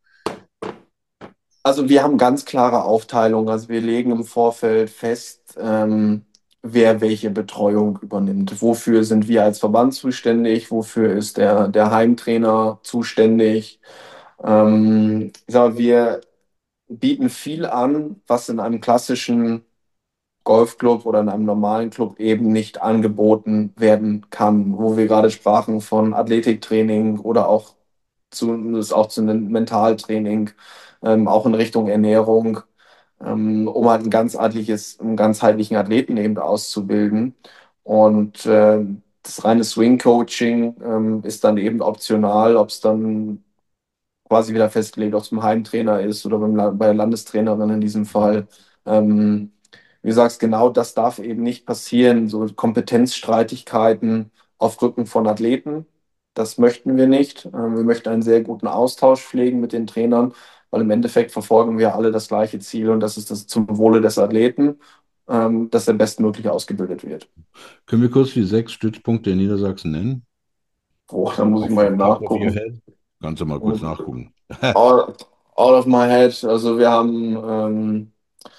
Also wir haben ganz klare Aufteilung. Also wir legen im Vorfeld fest, ähm, wer welche Betreuung übernimmt. Wofür sind wir als Verband zuständig? Wofür ist der, der Heimtrainer zuständig? Ähm, ich sag mal, wir bieten viel an, was in einem klassischen Golfclub oder in einem normalen Club eben nicht angeboten werden kann, wo wir gerade sprachen von Athletiktraining oder auch zu, das auch zu einem Mentaltraining, ähm, auch in Richtung Ernährung. ähm, um halt ein ganzheitliches, einen ganzheitlichen Athleten eben auszubilden. Und äh, das reine Swing-Coaching ähm, ist dann eben optional, ob es dann quasi wieder festgelegt, ob es beim Heimtrainer ist oder beim, La- bei der Landestrainerin in diesem Fall. Ähm, Wie du sagst, genau das darf eben nicht passieren, so Kompetenzstreitigkeiten auf Rücken von Athleten. Das möchten wir nicht. Ähm, wir möchten einen sehr guten Austausch pflegen mit den Trainern, weil im Endeffekt verfolgen wir alle das gleiche Ziel und das ist das zum Wohle des Athleten, ähm, dass er bestmöglich ausgebildet wird. Können wir kurz die sechs Stützpunkte in Niedersachsen nennen? Boah, da muss ich Auf mal eben top of your nachgucken. head? Kannst du mal kurz nachgucken. Out, out of my head. Also wir haben ähm,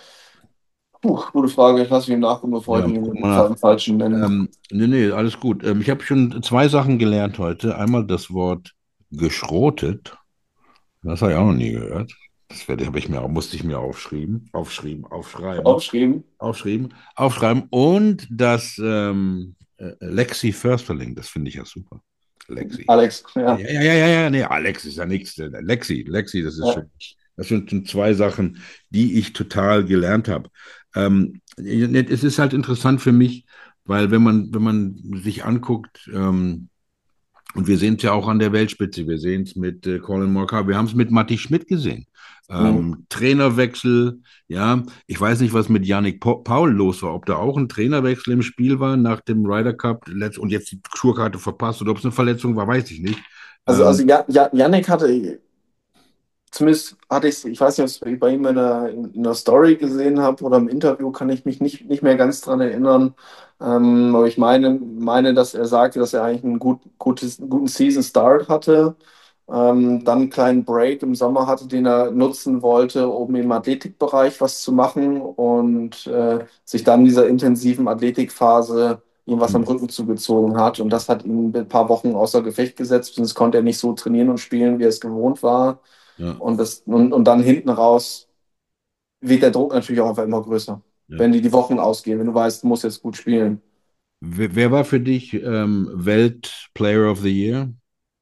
Puh, gute Frage. Ich lasse mich nachgucken, bevor ich Ja, guck den mal nach. falschen nenne. Ähm, nee, nee, alles gut. Ähm, ich habe schon zwei Sachen gelernt heute. Einmal das Wort geschrotet. Das habe ich auch noch nie gehört. Das werde, habe ich mir, musste ich mir aufschreiben, aufschreiben, aufschreiben, Aufgeschrieben. aufschreiben, aufschreiben. Und das ähm, äh, Lexi Försterling, das finde ich ja super. Lexi. Alex, ja. Ja, ja, ja, ja, ja, nee, Alex ist ja nichts. Lexi, Lexi, das ist Ja. schon, das sind schon zwei Sachen, die ich total gelernt habe. Ähm, es ist halt interessant für mich, weil wenn man, wenn man sich anguckt, ähm, und wir sehen es ja auch an der Weltspitze. Wir sehen es mit äh, Colin Morikawa. Wir haben es mit Matti Schmidt gesehen. Mhm. Ähm, Trainerwechsel, ja. Ich weiß nicht, was mit Yannick Pa- Paul los war. Ob da auch ein Trainerwechsel im Spiel war nach dem Ryder Cup letzt- und jetzt die Tourkarte verpasst oder ob es eine Verletzung war, weiß ich nicht. Also, also Ähm, ja, ja, Yannick hatte, zumindest hatte ich, ich weiß nicht, ob ich es bei ihm in einer, in einer Story gesehen habe oder im Interview, kann ich mich nicht, nicht mehr ganz dran erinnern. Ähm, aber ich meine, meine, dass er sagte, dass er eigentlich einen gut, gutes, guten Season Start hatte. Ähm, dann einen kleinen Break im Sommer hatte, den er nutzen wollte, um im Athletikbereich was zu machen und äh, sich dann in dieser intensiven Athletikphase ihm was am hm, Rücken zugezogen hat. Und das hat ihn ein paar Wochen außer Gefecht gesetzt, sonst konnte er nicht so trainieren und spielen, wie er es gewohnt war. ja, Und, das, und, und dann hinten raus wird der Druck natürlich auch einfach immer größer. ja. Wenn die die Wochen ausgehen, wenn du weißt, du musst jetzt gut spielen. Wer, wer war für dich ähm, Welt Player of the Year?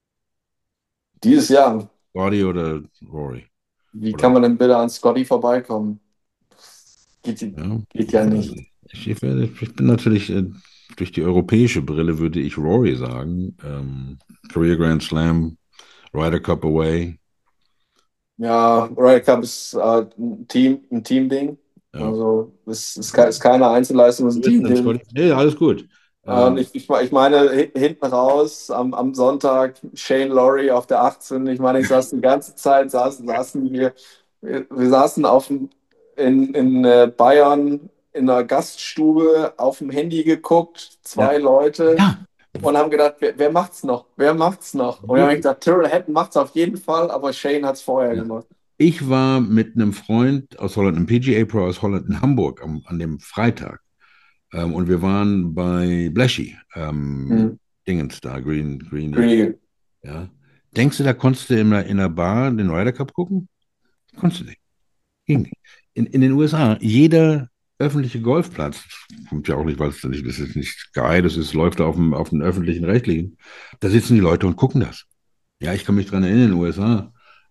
Dieses Jahr, Scotty oder Rory? wie Oder, kann man denn bitte an Scotty vorbeikommen? Geht, ja, geht ja ich weiß nicht. nicht. Ich, ich, werde- ich bin natürlich, äh, durch die europäische Brille würde ich Rory sagen. Ähm, Career Grand Slam, Ryder Cup away. Ja, Ryder Cup ist äh, ein Team, ein Teamding. Ja. Also es ist, ke- ist keine Einzelleistung, es ist Du ein bist denn, Teamding. Scotty? Nee, alles gut. Und Ähm, ich, ich, ich meine, hi- hinten raus am, am Sonntag Shane Lowry auf der achtzehn. Ich meine, ich saß die ganze Zeit, saßen, saßen wir, wir, wir saßen auf dem, in, in äh, Bayern in einer Gaststube auf dem Handy geguckt, ja. zwei Leute, Ja. und haben gedacht, wer, wer macht's noch? Wer macht's noch? Und wir haben gedacht, Tyrrell Hatton macht's auf jeden Fall, aber Shane hat's vorher Ja. gemacht. Ich war mit einem Freund aus Holland, einem P G A Pro aus Holland in Hamburg am, an dem Freitag. Ähm, und wir waren bei Blashy, ähm, Hm. Dingens da, Green, Greeny. Green Ja. Denkst du, da konntest du in der, in der Bar den Ryder Cup gucken? Konntest du nicht. Ging nicht. In, in den U S A, jeder öffentliche Golfplatz, kommt ja auch nicht, weil es nicht, das ist nicht Sky, das ist, läuft auf dem, auf dem öffentlichen Rechtlichen, da sitzen die Leute und gucken das. Ja, ich kann mich dran erinnern, in den U S A,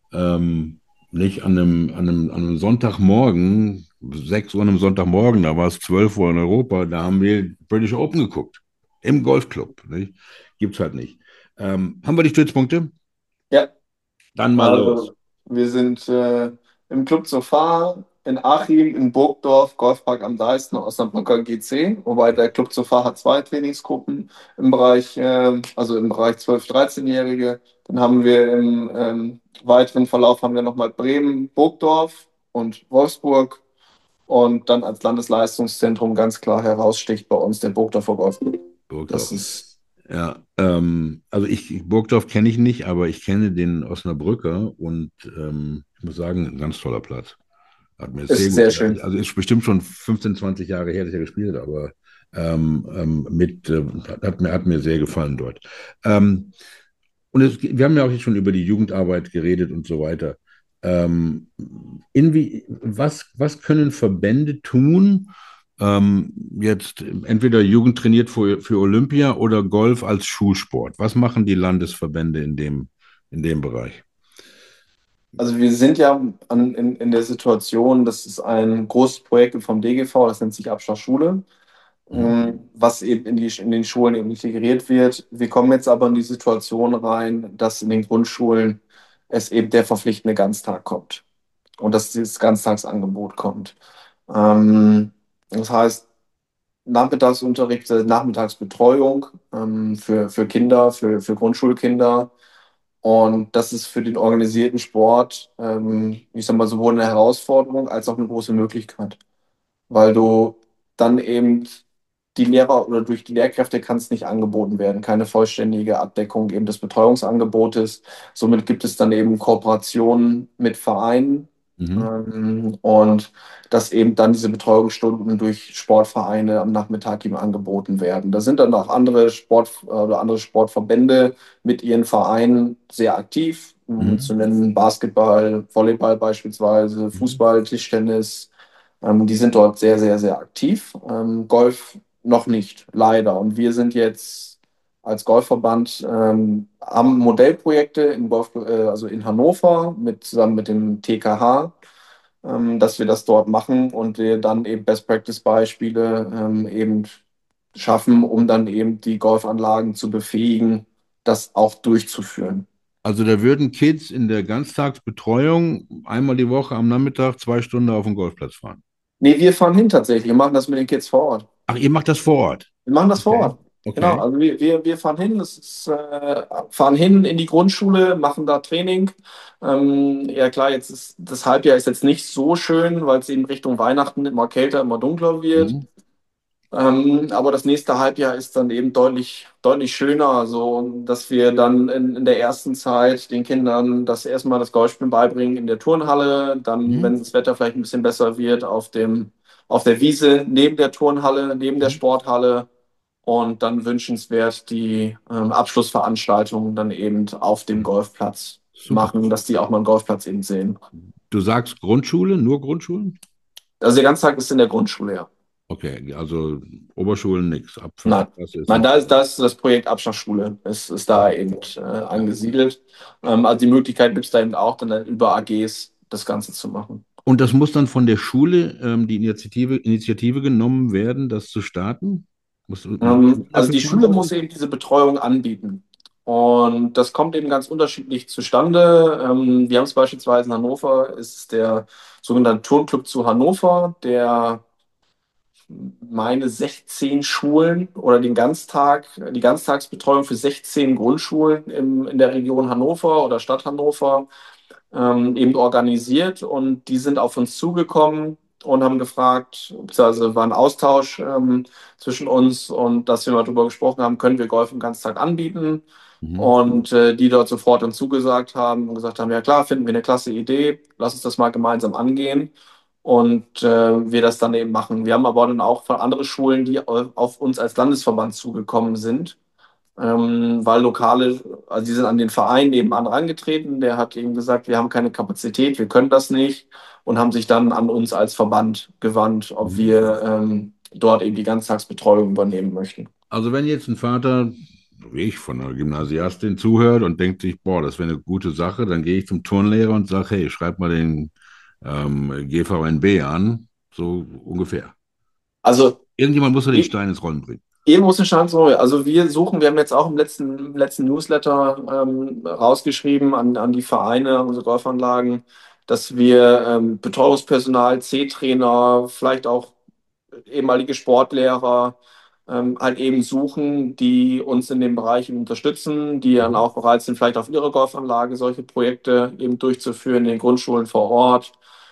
ähm, nicht an einem, an einem, an einem Sonntagmorgen, sechs Uhr an einem Sonntagmorgen, da war es zwölf Uhr in Europa, da haben wir British Open geguckt. Im Golfclub. Nicht? Gibt's halt nicht. Ähm, haben wir die Stützpunkte? Ja, Dann mal los. also wir sind äh, im Club Zofar in Achim, in Burgdorf, Golfpark am Deißen, Osnabrücker G C, wobei der Club Zofar hat zwei Trainingsgruppen im Bereich, äh, also im Bereich zwölf-, dreizehn-Jährige. Dann haben wir im ähm, weiteren Verlauf haben wir nochmal Bremen, Burgdorf und Wolfsburg. Und dann als Landesleistungszentrum ganz klar heraussticht bei uns der Burgdorfer Golfclub. Das Burgdorf. ist Ja, ähm, also ich, Burgdorf kenne ich nicht, aber ich kenne den Osnabrücker und ähm, ich muss sagen, ein ganz toller Platz. Hat mir sehr Ist gut, sehr schön. also ist bestimmt schon fünfzehn, zwanzig Jahre her, dass er gespielt hat, aber ähm, ähm, mit, äh, hat, mir, hat mir sehr gefallen dort. Ähm, und es, wir haben ja auch jetzt schon über die Jugendarbeit geredet und so weiter. Ähm, inwie, was, was können Verbände tun, ähm, jetzt entweder Jugend trainiert für, für Olympia oder Golf als Schulsport? Was machen die Landesverbände in dem, in dem Bereich? Also wir sind ja an, in, in der Situation, das ist ein großes Projekt vom D G V, das nennt sich Abschlussschule, Mhm. ähm, was eben in die, in den Schulen eben integriert wird. Wir kommen jetzt aber in die Situation rein, dass in den Grundschulen es eben der verpflichtende Ganztag kommt und dass dieses Ganztagsangebot kommt. Ähm, das heißt, Nachmittagsunterricht, äh, Nachmittagsbetreuung ähm, für, für Kinder, für, für Grundschulkinder. Und das ist für den organisierten Sport, ähm, ich sag mal, sowohl eine Herausforderung als auch eine große Möglichkeit, weil du dann eben die Lehrer oder durch die Lehrkräfte kann es nicht angeboten werden, keine vollständige Abdeckung eben des Betreuungsangebotes. Somit gibt es dann eben Kooperationen mit Vereinen, Mhm. ähm, und dass eben dann diese Betreuungsstunden durch Sportvereine am Nachmittag eben angeboten werden. Da sind dann auch andere Sport oder andere Sportverbände mit ihren Vereinen sehr aktiv. ähm, Zu Mhm. nennen Basketball, Volleyball beispielsweise, Mhm. Fußball, Tischtennis. Ähm, die sind dort sehr, sehr, sehr aktiv. Ähm, Golf noch nicht, leider. Und wir sind jetzt als Golfverband, ähm, haben Modellprojekte in Golf, äh, also in Hannover mit, zusammen mit dem T K H, ähm, dass wir das dort machen und wir dann eben Best-Practice-Beispiele ähm, eben schaffen, um dann eben die Golfanlagen zu befähigen, das auch durchzuführen. Also da würden Kids in der Ganztagsbetreuung einmal die Woche am Nachmittag zwei Stunden auf den Golfplatz fahren. Nee, wir fahren hin tatsächlich. Wir machen das mit den Kids vor Ort. Ach, ihr macht das vor Ort? Wir machen das vor Okay. Ort. Genau, Okay. also wir, wir, wir fahren hin, das ist, äh, fahren hin in die Grundschule, machen da Training. Ähm, ja klar, jetzt ist das Halbjahr ist jetzt nicht so schön, weil es eben Richtung Weihnachten immer kälter, immer dunkler wird. Mhm. Ähm, aber das nächste Halbjahr ist dann eben deutlich, deutlich schöner, also dass wir dann in, in der ersten Zeit den Kindern das erstmal das Golfspielen beibringen in der Turnhalle, dann, Mhm. wenn das Wetter vielleicht ein bisschen besser wird, auf dem, auf der Wiese neben der Turnhalle, neben der Mhm. Sporthalle und dann wünschenswert die ähm, Abschlussveranstaltungen dann eben auf dem Golfplatz Super. machen, dass die auch mal einen Golfplatz eben sehen. Du sagst Grundschule, nur Grundschulen? Also der ganze Tag ist in der Grundschule, ja. Okay, also Oberschulen nix. Ab fünfter Nein. Klasse ist Nein, nicht. da ist, da ist das Projekt Abschlussschule. Es ist da eben äh, Ja. angesiedelt. Ähm, also die Möglichkeit gibt es da eben auch, dann über A Gs das Ganze zu machen. Und das muss dann von der Schule ähm, die Initiative, Initiative genommen werden, das zu starten? Muss, muss Ähm, also dafür die Schule verantwortlich muss eben diese Betreuung anbieten. Und das kommt eben ganz unterschiedlich zustande. Ähm, wir haben es beispielsweise in Hannover, ist der sogenannte Turnclub zu Hannover, der meine sechzehn Schulen oder den Ganztag, die Ganztagsbetreuung für sechzehn Grundschulen im, in der Region Hannover oder Stadt Hannover ähm, eben organisiert. Und die sind auf uns zugekommen und haben gefragt, beziehungsweise war ein Austausch ähm, zwischen uns und dass wir mal darüber gesprochen haben, können wir Golf im Ganztag anbieten. Mhm. Und äh, die dort sofort dann zugesagt haben und gesagt haben, ja klar, finden wir eine klasse Idee, lass uns das mal gemeinsam angehen und äh, wir das dann eben machen. Wir haben aber dann auch von anderen Schulen, die au- auf uns als Landesverband zugekommen sind, ähm, weil lokale, also die sind an den Verein nebenan rangetreten, der hat eben gesagt, wir haben keine Kapazität, wir können das nicht und haben sich dann an uns als Verband gewandt, ob Mhm. wir ähm, dort eben die Ganztagsbetreuung übernehmen möchten. Also wenn jetzt ein Vater, wie ich, von einer Gymnasiastin zuhört und denkt sich, boah, das wäre eine gute Sache, dann gehe ich zum Turnlehrer und sage, hey, schreib mal den ähm, G V N B an, so ungefähr. Also Irgendjemand muss ja den Stein ins Rollen bringen. irgendwo ist eine Chance. Also wir suchen, wir haben jetzt auch im letzten, im letzten Newsletter ähm, rausgeschrieben an, an die Vereine, an unsere Golfanlagen, dass wir ähm, Betreuungspersonal, C-Trainer, vielleicht auch ehemalige Sportlehrer ähm, halt eben suchen, die uns in den Bereichen unterstützen, die dann Mhm. auch bereit sind, vielleicht auf ihrer Golfanlage solche Projekte eben durchzuführen, in den Grundschulen vor Ort.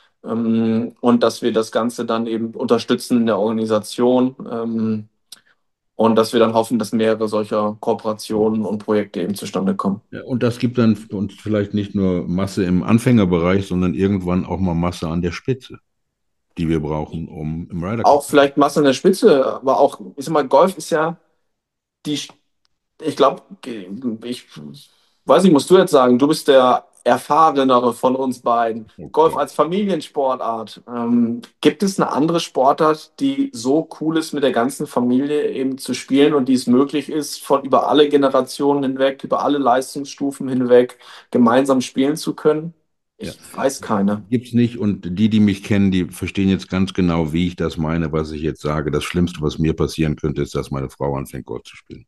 Ähm, und dass wir das Ganze dann eben unterstützen in der Organisation. Ähm, und dass wir dann hoffen, dass mehrere solcher Kooperationen und Projekte eben zustande kommen. Ja, und das gibt dann für uns vielleicht nicht nur Masse im Anfängerbereich, sondern irgendwann auch mal Masse an der Spitze, die wir brauchen, um im Ryder Cup Auch zu spielen. vielleicht Masse an der Spitze, aber auch, ich sag mal, Golf ist ja die, ich glaube, ich weiß nicht, musst du jetzt sagen, du bist der erfahrenere von uns beiden. Oh Golf Gott. als Familiensportart. Ähm, gibt es eine andere Sportart, die so cool ist, mit der ganzen Familie eben zu spielen und die es möglich ist, von über alle Generationen hinweg, über alle Leistungsstufen hinweg gemeinsam spielen zu können? Ja. Ich weiß keine. Gibt's nicht. Und die, die mich kennen, die verstehen jetzt ganz genau, wie ich das meine, was ich jetzt sage. Das Schlimmste, was mir passieren könnte, ist, dass meine Frau anfängt, Golf zu spielen.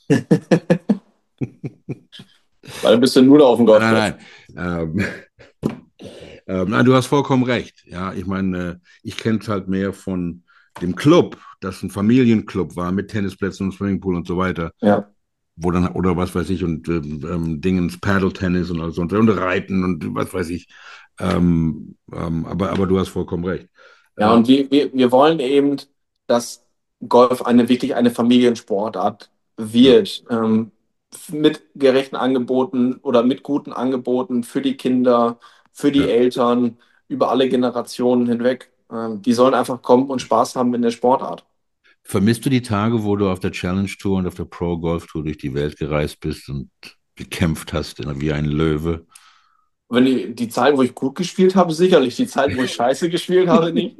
Weil du bist ja nur auf dem Nein, Golfplatz. nein, nein. Ähm, ähm, nein, du hast vollkommen recht. Ja, ich meine, äh, ich kenne es halt mehr von dem Club, das ein Familienclub war mit Tennisplätzen und Swimmingpool und so weiter, Ja. wo dann, oder was weiß ich, und ähm, ähm, Dingens, Paddle-Tennis und also und, und Reiten und was weiß ich. Ähm, ähm, aber, aber du hast vollkommen recht. Ja, Äh, und wir, wir, wir wollen eben, dass Golf eine wirklich eine Familiensportart ja, wird. Ähm, mit gerechten Angeboten oder mit guten Angeboten für die Kinder, für die ja. Eltern, über alle Generationen hinweg. Ähm, die sollen einfach kommen und Spaß haben in der Sportart. Vermisst du die Tage, wo du auf der Challenge Tour und auf der Pro Golf Tour durch die Welt gereist bist und gekämpft hast wie ein Löwe? Wenn die, die Zeit, wo ich gut gespielt habe, sicherlich. Die Zeit, wo ich scheiße gespielt habe, nicht.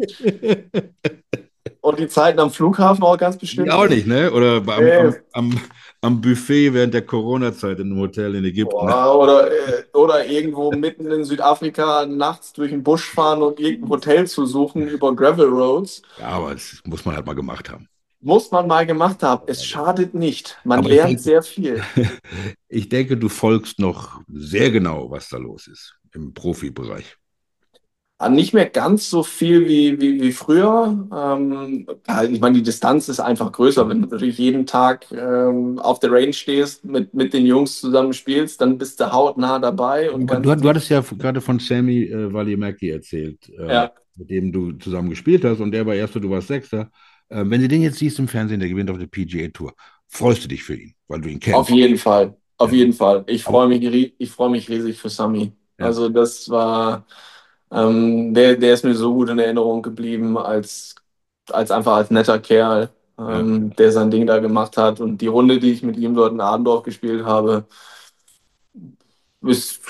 Und die Zeiten am Flughafen auch ganz Die bestimmt auch nicht. nicht, ne? Oder am, Nee. am, am, am Buffet während der Corona-Zeit in einem Hotel in Ägypten. Boah, oder, äh, oder irgendwo mitten in Südafrika nachts durch den Busch fahren und irgendein Hotel zu suchen über Gravel Roads. Ja, aber das muss man halt mal gemacht haben. Muss man mal gemacht haben. Es schadet nicht. Man Aber ich lernt denke, sehr viel. ich denke, du folgst noch sehr genau, was da los ist im Profibereich. Ah, nicht mehr ganz so viel wie, wie, wie früher. Ähm, ja, ich meine, die Distanz ist einfach größer. Wenn du natürlich jeden Tag ähm, auf der Range stehst, mit, mit den Jungs zusammen spielst, dann bist du hautnah dabei und Du, kannst du hattest dich. ja gerade von Sammy äh, Valimäki erzählt, äh, Ja, mit dem du zusammen gespielt hast und der war Erster, du warst Sechster. Äh, wenn du den jetzt siehst im Fernsehen, der gewinnt auf der P G A Tour, freust du dich für ihn, weil du ihn auf kennst. jeden Fall. Auf Ja. jeden Fall. Ich Aber, freue mich, rie- ich freue mich riesig für Sami. ja, Also das war, ähm, der, der ist mir so gut in Erinnerung geblieben als, als einfach als netter Kerl, ja, ähm, der sein Ding da gemacht hat. Und die Runde, die ich mit ihm dort in Adendorf gespielt habe, ist,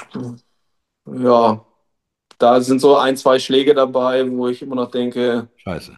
ja, da sind so ein, zwei Schläge dabei, wo ich immer noch denke, scheiße.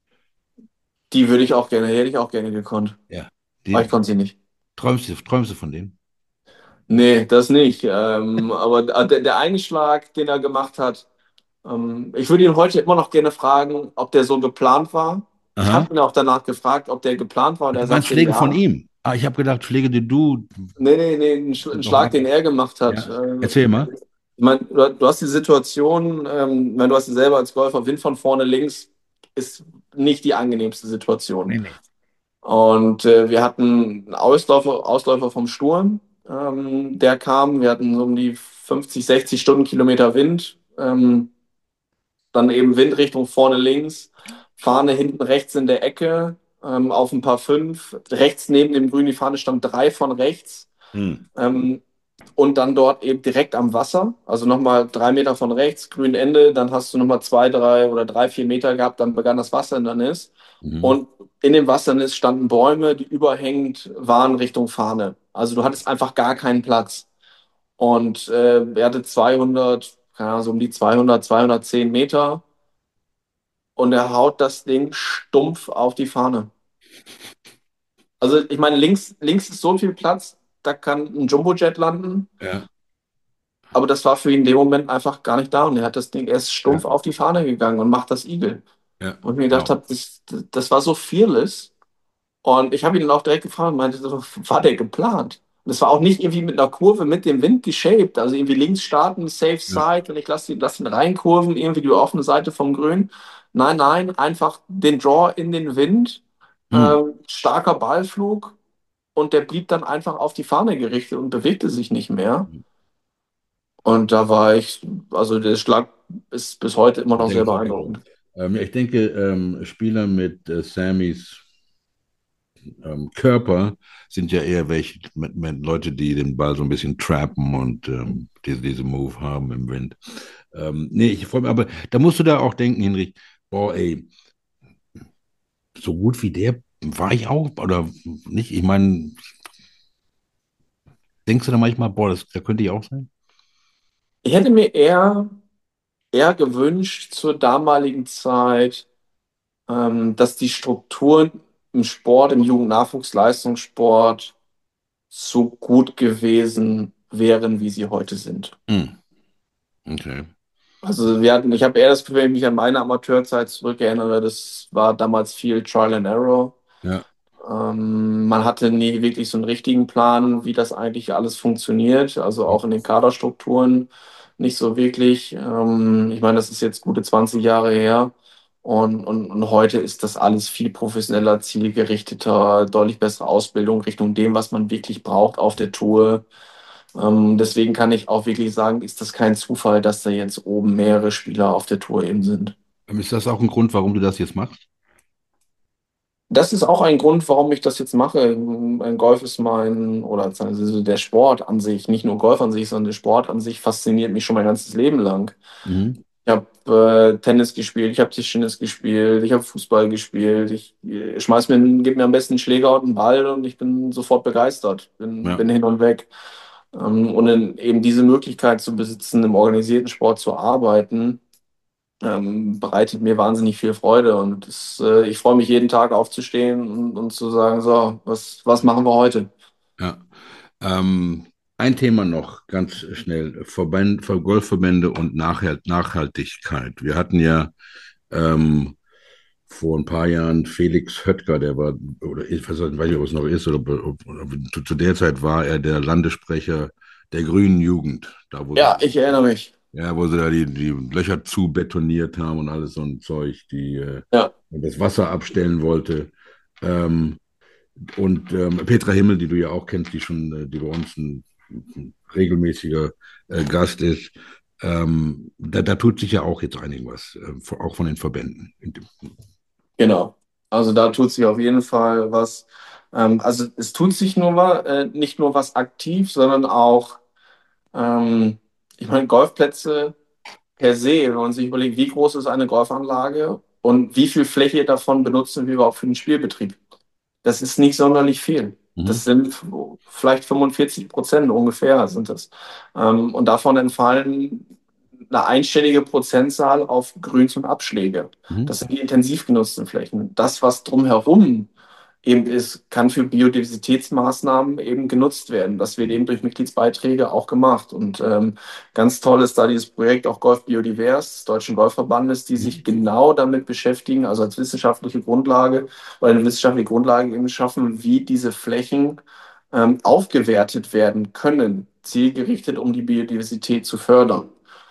die würde ich auch gerne, hätte ich auch gerne gekonnt. Ja. Aber ich Die, konnte sie nicht. träumst, du, träumst du von dem? Nee, das nicht. Ähm, aber der, der Einschlag, den er gemacht hat, ähm, ich würde ihn heute immer noch gerne fragen, ob der so geplant war. Ich Aha. habe ihn auch danach gefragt, ob der geplant war, und Du er meinst sagte Schläge von ja. ihm? Ah, ich habe gedacht, Schläge, die du Nee, nee, nee, ein, Sch- ein noch Schlag, weiter. den er gemacht hat. Ja. Ähm, Erzähl mal. ich meine, du, du hast die Situation, ähm, wenn du hast ja selber als Golfer, Wind von vorne links ist nicht die angenehmste Situation. Nee, nee. Und äh, wir hatten einen Ausläufer, Ausläufer vom Sturm, ähm, der kam. Wir hatten so um die fünfzig, sechzig Stundenkilometer Wind. Ähm, dann eben Windrichtung vorne links, Fahne hinten rechts in der Ecke, ähm, auf ein paar fünf. Rechts neben dem Grün, die Fahne stand drei von rechts. Hm. Ähm, und dann dort eben direkt am Wasser, also nochmal drei Meter von rechts, Grünende, dann hast du nochmal zwei, drei oder drei, vier Meter gehabt, dann begann das Wasserhindernis. Mhm. Und in dem Wassernis standen Bäume, die überhängend waren Richtung Fahne. Also du hattest einfach gar keinen Platz. Und äh, er hatte zweihundert, keine Ahnung, so um die zweihundert, zweihundertzehn Meter. Und er haut das Ding stumpf auf die Fahne. Also ich meine, links, links ist so viel Platz, da kann ein Jumbojet landen. Ja, Aber das war für ihn in dem Moment einfach gar nicht da. Und er hat das Ding erst ja, stumpf auf die Fahne gegangen und macht das Igel. ja. Und ich mir gedacht Wow. habe, das, das war so fearless. Und ich habe ihn dann auch direkt gefragt und meinte, so, war der geplant? Und das war auch nicht irgendwie mit einer Kurve mit dem Wind geshaped. Also irgendwie links starten, safe Ja. side und ich lasse ihn, lass ihn reinkurven, irgendwie die offene Seite vom Grün. Nein, nein, einfach den Draw in den Wind, Hm. ähm, starker Ballflug und der blieb dann einfach auf die Fahne gerichtet und bewegte sich nicht mehr. Und da war ich, also der Schlag ist bis heute immer noch Sehr sehr beeindruckend. beeindruckend. Ähm, ja, ich denke, ähm, Spieler mit äh, Sammys ähm, Körper sind ja eher welche mit, mit Leute, die den Ball so ein bisschen trappen und ähm, diese, diese Move haben im Wind. Ähm, nee, ich freue mich, aber da musst du da auch denken, Hinrich, boah, ey, so gut wie der war ich auch, oder nicht? Ich meine, denkst du da manchmal, boah, das, da könnte ich auch sein? Ich hätte mir eher, eher gewünscht zur damaligen Zeit, ähm, dass die Strukturen im Sport, im Jugendnachwuchsleistungssport so gut gewesen wären, wie sie heute sind. Hm, Okay. Also wir hatten, ich habe eher das Gefühl, wenn ich mich an meine Amateurzeit zurückerinnere, das war damals viel Trial and Error. Ja. Ähm, man hatte nie wirklich so einen richtigen Plan, wie das eigentlich alles funktioniert, also auch in den Kaderstrukturen nicht so wirklich. Ähm, ich meine, das ist jetzt gute zwanzig Jahre her und, und, und heute ist das alles viel professioneller, zielgerichteter, deutlich bessere Ausbildung Richtung dem, was man wirklich braucht auf der Tour. Ähm, deswegen kann ich auch wirklich sagen, ist das kein Zufall, dass da jetzt oben mehrere Spieler auf der Tour eben sind. Ähm, Ist das auch ein Grund, warum du das jetzt machst? Das ist auch ein Grund, warum ich das jetzt mache. Ein Golf ist mein, oder also der Sport an sich, nicht nur Golf an sich, sondern der Sport an sich fasziniert mich schon mein ganzes Leben lang. Mhm. Ich habe äh, Tennis gespielt, ich habe Tischtennis gespielt, ich habe Fußball gespielt. Ich äh, schmeiß mir, gib mir am besten einen Schläger und einen Ball und ich bin sofort begeistert, bin, Ja. bin hin und weg. Ähm, und in, eben diese Möglichkeit zu besitzen, im organisierten Sport zu arbeiten, ähm, bereitet mir wahnsinnig viel Freude. Und das, äh, ich freue mich jeden Tag aufzustehen und, und zu sagen, so, was, was machen wir heute? Ja. Ähm, ein Thema noch ganz schnell: Verband, Golfverbände und Nachhalt, Nachhaltigkeit. Wir hatten ja ähm, vor ein paar Jahren Felix Höttger, der war, oder ich weiß nicht, ob es noch ist, oder, oder zu, zu der Zeit war er der Landessprecher der Grünen Jugend, da wo sie, Ja, ich erinnere mich. ja, wo sie da die, die Löcher zu betoniert haben und alles so ein Zeug, die äh, Ja, das Wasser abstellen wollte. Ähm, und ähm, Petra Himmel, die du ja auch kennst, die schon, äh, die bei uns ein, ein regelmäßiger äh, Gast ist, ähm, da, da tut sich ja auch jetzt einiges was, äh, auch von den Verbänden. genau. Also da tut sich auf jeden Fall was. Ähm, also es tut sich nur was, äh, nicht nur was aktiv, sondern auch, ähm, ich meine, Golfplätze per se, wenn man sich überlegt, wie groß ist eine Golfanlage und wie viel Fläche davon benutzen wir überhaupt für den Spielbetrieb. Das ist nicht sonderlich viel. Mhm. Das sind vielleicht fünfundvierzig Prozent ungefähr sind das. Ähm, und davon entfallen eine einstellige Prozentzahl auf Grüns und Abschläge. Mhm. Das sind die intensiv genutzten Flächen. Das, was drumherum eben ist, kann für Biodiversitätsmaßnahmen eben genutzt werden. Das wird eben durch Mitgliedsbeiträge auch gemacht. Und ähm, ganz toll ist da dieses Projekt auch Golf Biodivers des Deutschen Golfverbandes, die sich Mhm. genau damit beschäftigen, also als wissenschaftliche Grundlage oder eine wissenschaftliche Grundlage eben schaffen, wie diese Flächen ähm, aufgewertet werden können, zielgerichtet, um die Biodiversität zu fördern.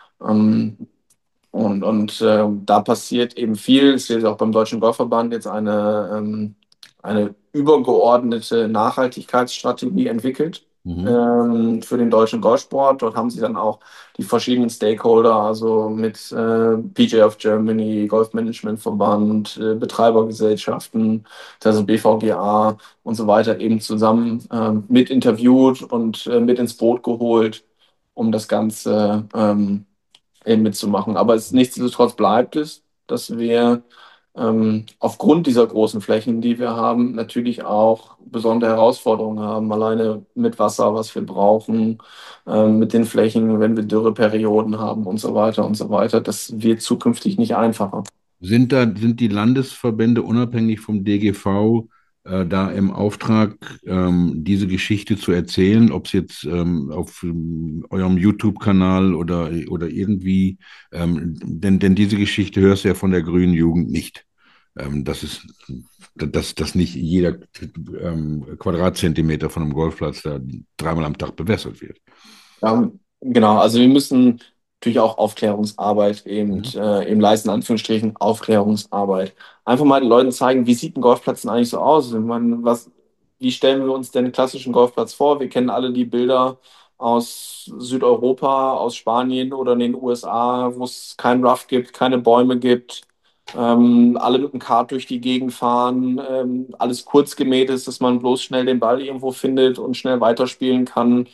Ähm, und und äh, da passiert eben viel. Es wird auch beim Deutschen Golfverband jetzt eine, ähm, eine übergeordnete Nachhaltigkeitsstrategie entwickelt Mhm. ähm, für den deutschen Golfsport. Dort haben sie dann auch die verschiedenen Stakeholder, also mit äh, P G A of Germany, Golfmanagementverband, äh, Betreibergesellschaften, also B V G A und so weiter eben zusammen äh, mit interviewt und äh, mit ins Boot geholt, um das Ganze ähm, eben mitzumachen. Aber es, nichtsdestotrotz bleibt es, dass wir ähm, aufgrund dieser großen Flächen, die wir haben, natürlich auch besondere Herausforderungen haben. Alleine mit Wasser, was wir brauchen, ähm, mit den Flächen, wenn wir Dürreperioden haben und so weiter und so weiter. Das wird zukünftig nicht einfacher. Sind da, sind die Landesverbände unabhängig vom D G V äh, da im Auftrag, ähm, diese Geschichte zu erzählen, ob es jetzt ähm, auf ähm, eurem YouTube-Kanal oder, oder irgendwie, ähm, denn, denn diese Geschichte hörst du ja von der grünen Jugend nicht. Ähm, das ist, dass, dass nicht jeder ähm, Quadratzentimeter von einem Golfplatz da dreimal am Tag bewässert wird. Ja, genau, also wir müssen natürlich auch Aufklärungsarbeit eben, Mhm. äh, eben leisten, in Anführungsstrichen Aufklärungsarbeit. Einfach mal den Leuten zeigen, wie sieht ein Golfplatz denn eigentlich so aus? Ich meine, was, wie stellen wir uns denn einen klassischen Golfplatz vor? Wir kennen alle die Bilder aus Südeuropa, aus Spanien oder in den U S A, wo es kein Rough gibt, keine Bäume gibt, ähm, alle mit dem Kart durch die Gegend fahren, ähm, alles kurz gemäht ist, dass man bloß schnell den Ball irgendwo findet und schnell weiterspielen kann,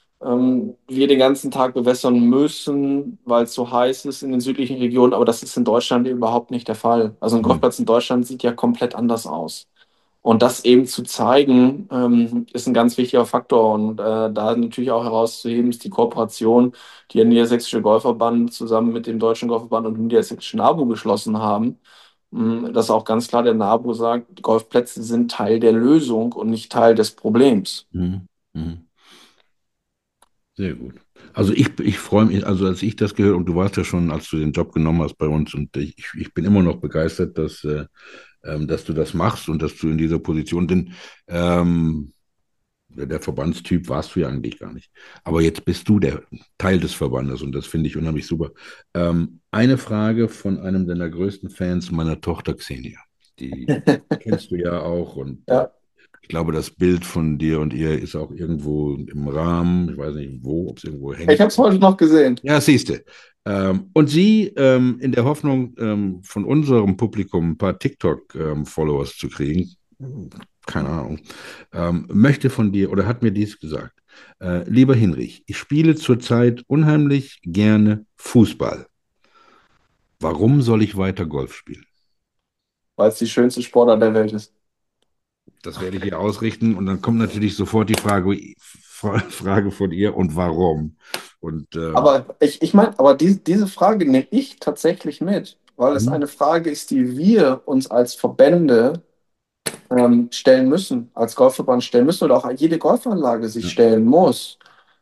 ähm, wir den ganzen Tag bewässern müssen, weil es so heiß ist in den südlichen Regionen, aber das ist in Deutschland überhaupt nicht der Fall. Also ein Mhm. Golfplatz in Deutschland sieht ja komplett anders aus. Und das eben zu zeigen, ähm, ist ein ganz wichtiger Faktor. Und äh, da natürlich auch herauszuheben ist die Kooperation, die der Niedersächsische Golfverband zusammen mit dem Deutschen Golfverband und dem Niedersächsischen NABU geschlossen haben. Ähm, Dass auch ganz klar der NABU sagt, Golfplätze sind Teil der Lösung und nicht Teil des Problems. Mhm. Mhm. Sehr gut. Also ich, ich freue mich, also als ich das gehört, und du warst ja schon, als du den Job genommen hast bei uns, und ich, ich bin immer noch begeistert, dass, äh, ähm, dass du das machst und dass du in dieser Position, denn ähm, der der Verbandstyp warst du ja eigentlich gar nicht. Aber jetzt bist du der Teil des Verbandes und das finde ich unheimlich super. Ähm, eine Frage von einem deiner größten Fans, meiner Tochter Xenia. Die kennst du ja auch und äh, Ja, ich glaube, das Bild von dir und ihr ist auch irgendwo im Rahmen. Ich weiß nicht wo, ob es irgendwo ich hängt. habe es heute noch gesehen. Ja, siehst du. Ähm, und sie, ähm, in der Hoffnung, ähm, von unserem Publikum ein paar TikTok-Followers zu kriegen, keine Ahnung, ähm, möchte von dir oder hat mir dies gesagt. Äh, lieber Hinrich, ich spiele zurzeit unheimlich gerne Fußball. Warum soll ich weiter Golf spielen? Weil es die schönste Sportart der Welt ist. Das werde ich ihr ausrichten und dann kommt natürlich sofort die Frage, Frage von ihr und warum? Und ähm, Aber ich, ich meine, aber die, diese Frage nehme ich tatsächlich mit, weil es mhm, eine Frage ist, die wir uns als Verbände ähm, stellen müssen, als Golfverband stellen müssen oder auch jede Golfanlage sich ja, stellen muss.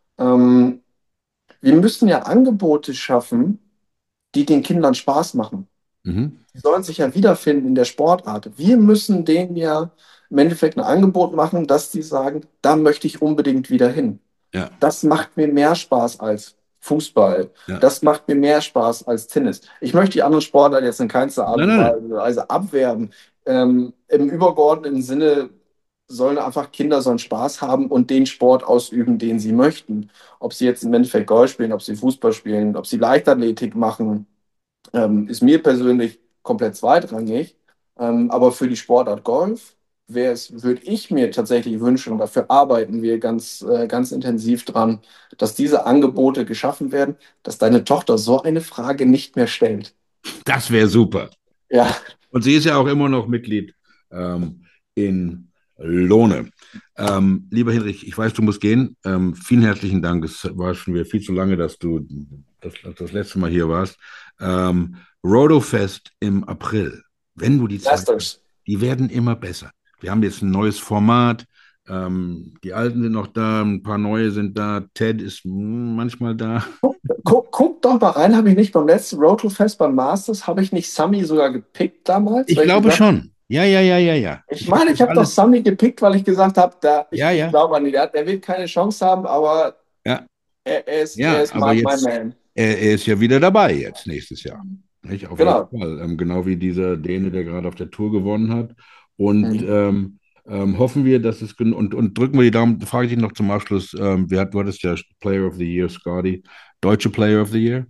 Ähm, wir müssen ja Angebote schaffen, die den Kindern Spaß machen. mhm, Die sollen sich ja wiederfinden in der Sportart. Wir müssen denen ja im Endeffekt ein Angebot machen, dass die sagen, da möchte ich unbedingt wieder hin. ja, Das macht mir mehr Spaß als Fußball. ja. Das macht mir mehr Spaß als Tennis. Ich möchte die anderen Sportarten jetzt in keinster Art Nein, und nein, nein. Weise abwerben. Ähm, im übergeordneten Sinne sollen einfach Kinder sollen Spaß haben und den Sport ausüben, den sie möchten. Ob sie jetzt im Endeffekt Golf spielen, ob sie Fußball spielen, ob sie Leichtathletik machen, ähm, ist mir persönlich komplett zweitrangig. Ähm, aber für die Sportart Golf wäre es, würde ich mir tatsächlich wünschen, und dafür arbeiten wir ganz, äh, ganz intensiv dran, dass diese Angebote geschaffen werden, dass deine Tochter so eine Frage nicht mehr stellt. Das wäre super. Ja, Und sie ist ja auch immer noch Mitglied ähm, in Lohne. Ähm, lieber Hinrich, ich weiß, du musst gehen. Ähm, vielen herzlichen Dank. Es war schon wieder viel zu lange, dass du das, das letzte Mal hier warst. Ähm, Rodofest im April, wenn du die Zeit hast, Masters. die werden immer besser. Wir haben jetzt ein neues Format. Ähm, die Alten sind noch da, ein paar neue sind da. Ted ist mm, manchmal da. Guck, guck doch mal rein, habe ich nicht beim letzten Road to Fest beim Masters, habe ich nicht Sammy sogar gepickt damals, Ich weil ich glaube gesagt, schon. Ja, ja, ja, ja, ja. ich Ich habe meine, ich das habe doch alles. Sammy gepickt, weil ich gesagt habe, da, ich, Ja, ich ja, glaube an ihn, der, der wird keine Chance haben, aber ja. er, er ist, er Ja, ist aber my, my jetzt, man. er, er ist ja wieder dabei jetzt nächstes Jahr. Nicht? Auf jeden Genau. Fall. Ähm, genau wie dieser Däne, der gerade auf der Tour gewonnen hat. Und Mhm. ähm, ähm, hoffen wir, dass es gen- und, und drücken wir die Daumen, frage ich dich noch zum Abschluss, ähm, wer hat, du hattest ja Player of the Year, Scotty, deutsche Player of the Year?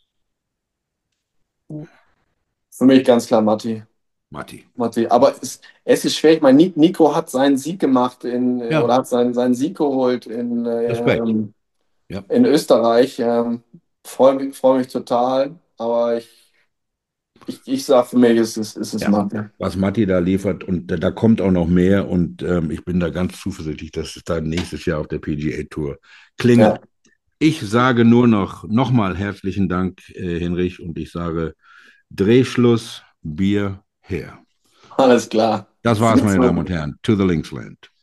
Für mich ganz klar Matti. Matti. Matti. Aber es, es ist schwer. Ich meine, Ni- Nico hat seinen Sieg gemacht in, äh, Ja, oder hat seinen, seinen Sieg geholt in, Respekt. ähm, Ja. in Österreich. Ähm, freue mich, freu mich total. Aber ich, ich, ich sage für mich, ist es, ist es Ja. Matti. Was Matti da liefert und da, da kommt auch noch mehr und ähm, ich bin da ganz zuversichtlich, dass es dann nächstes Jahr auf der P G A Tour klingelt. Ja, Ich sage nur noch nochmal herzlichen Dank, äh, Hinrich, und ich sage Drehschluss, Bier her. alles klar. Das war's, Sieht's meine Damen und so. Herren. To the Linksland.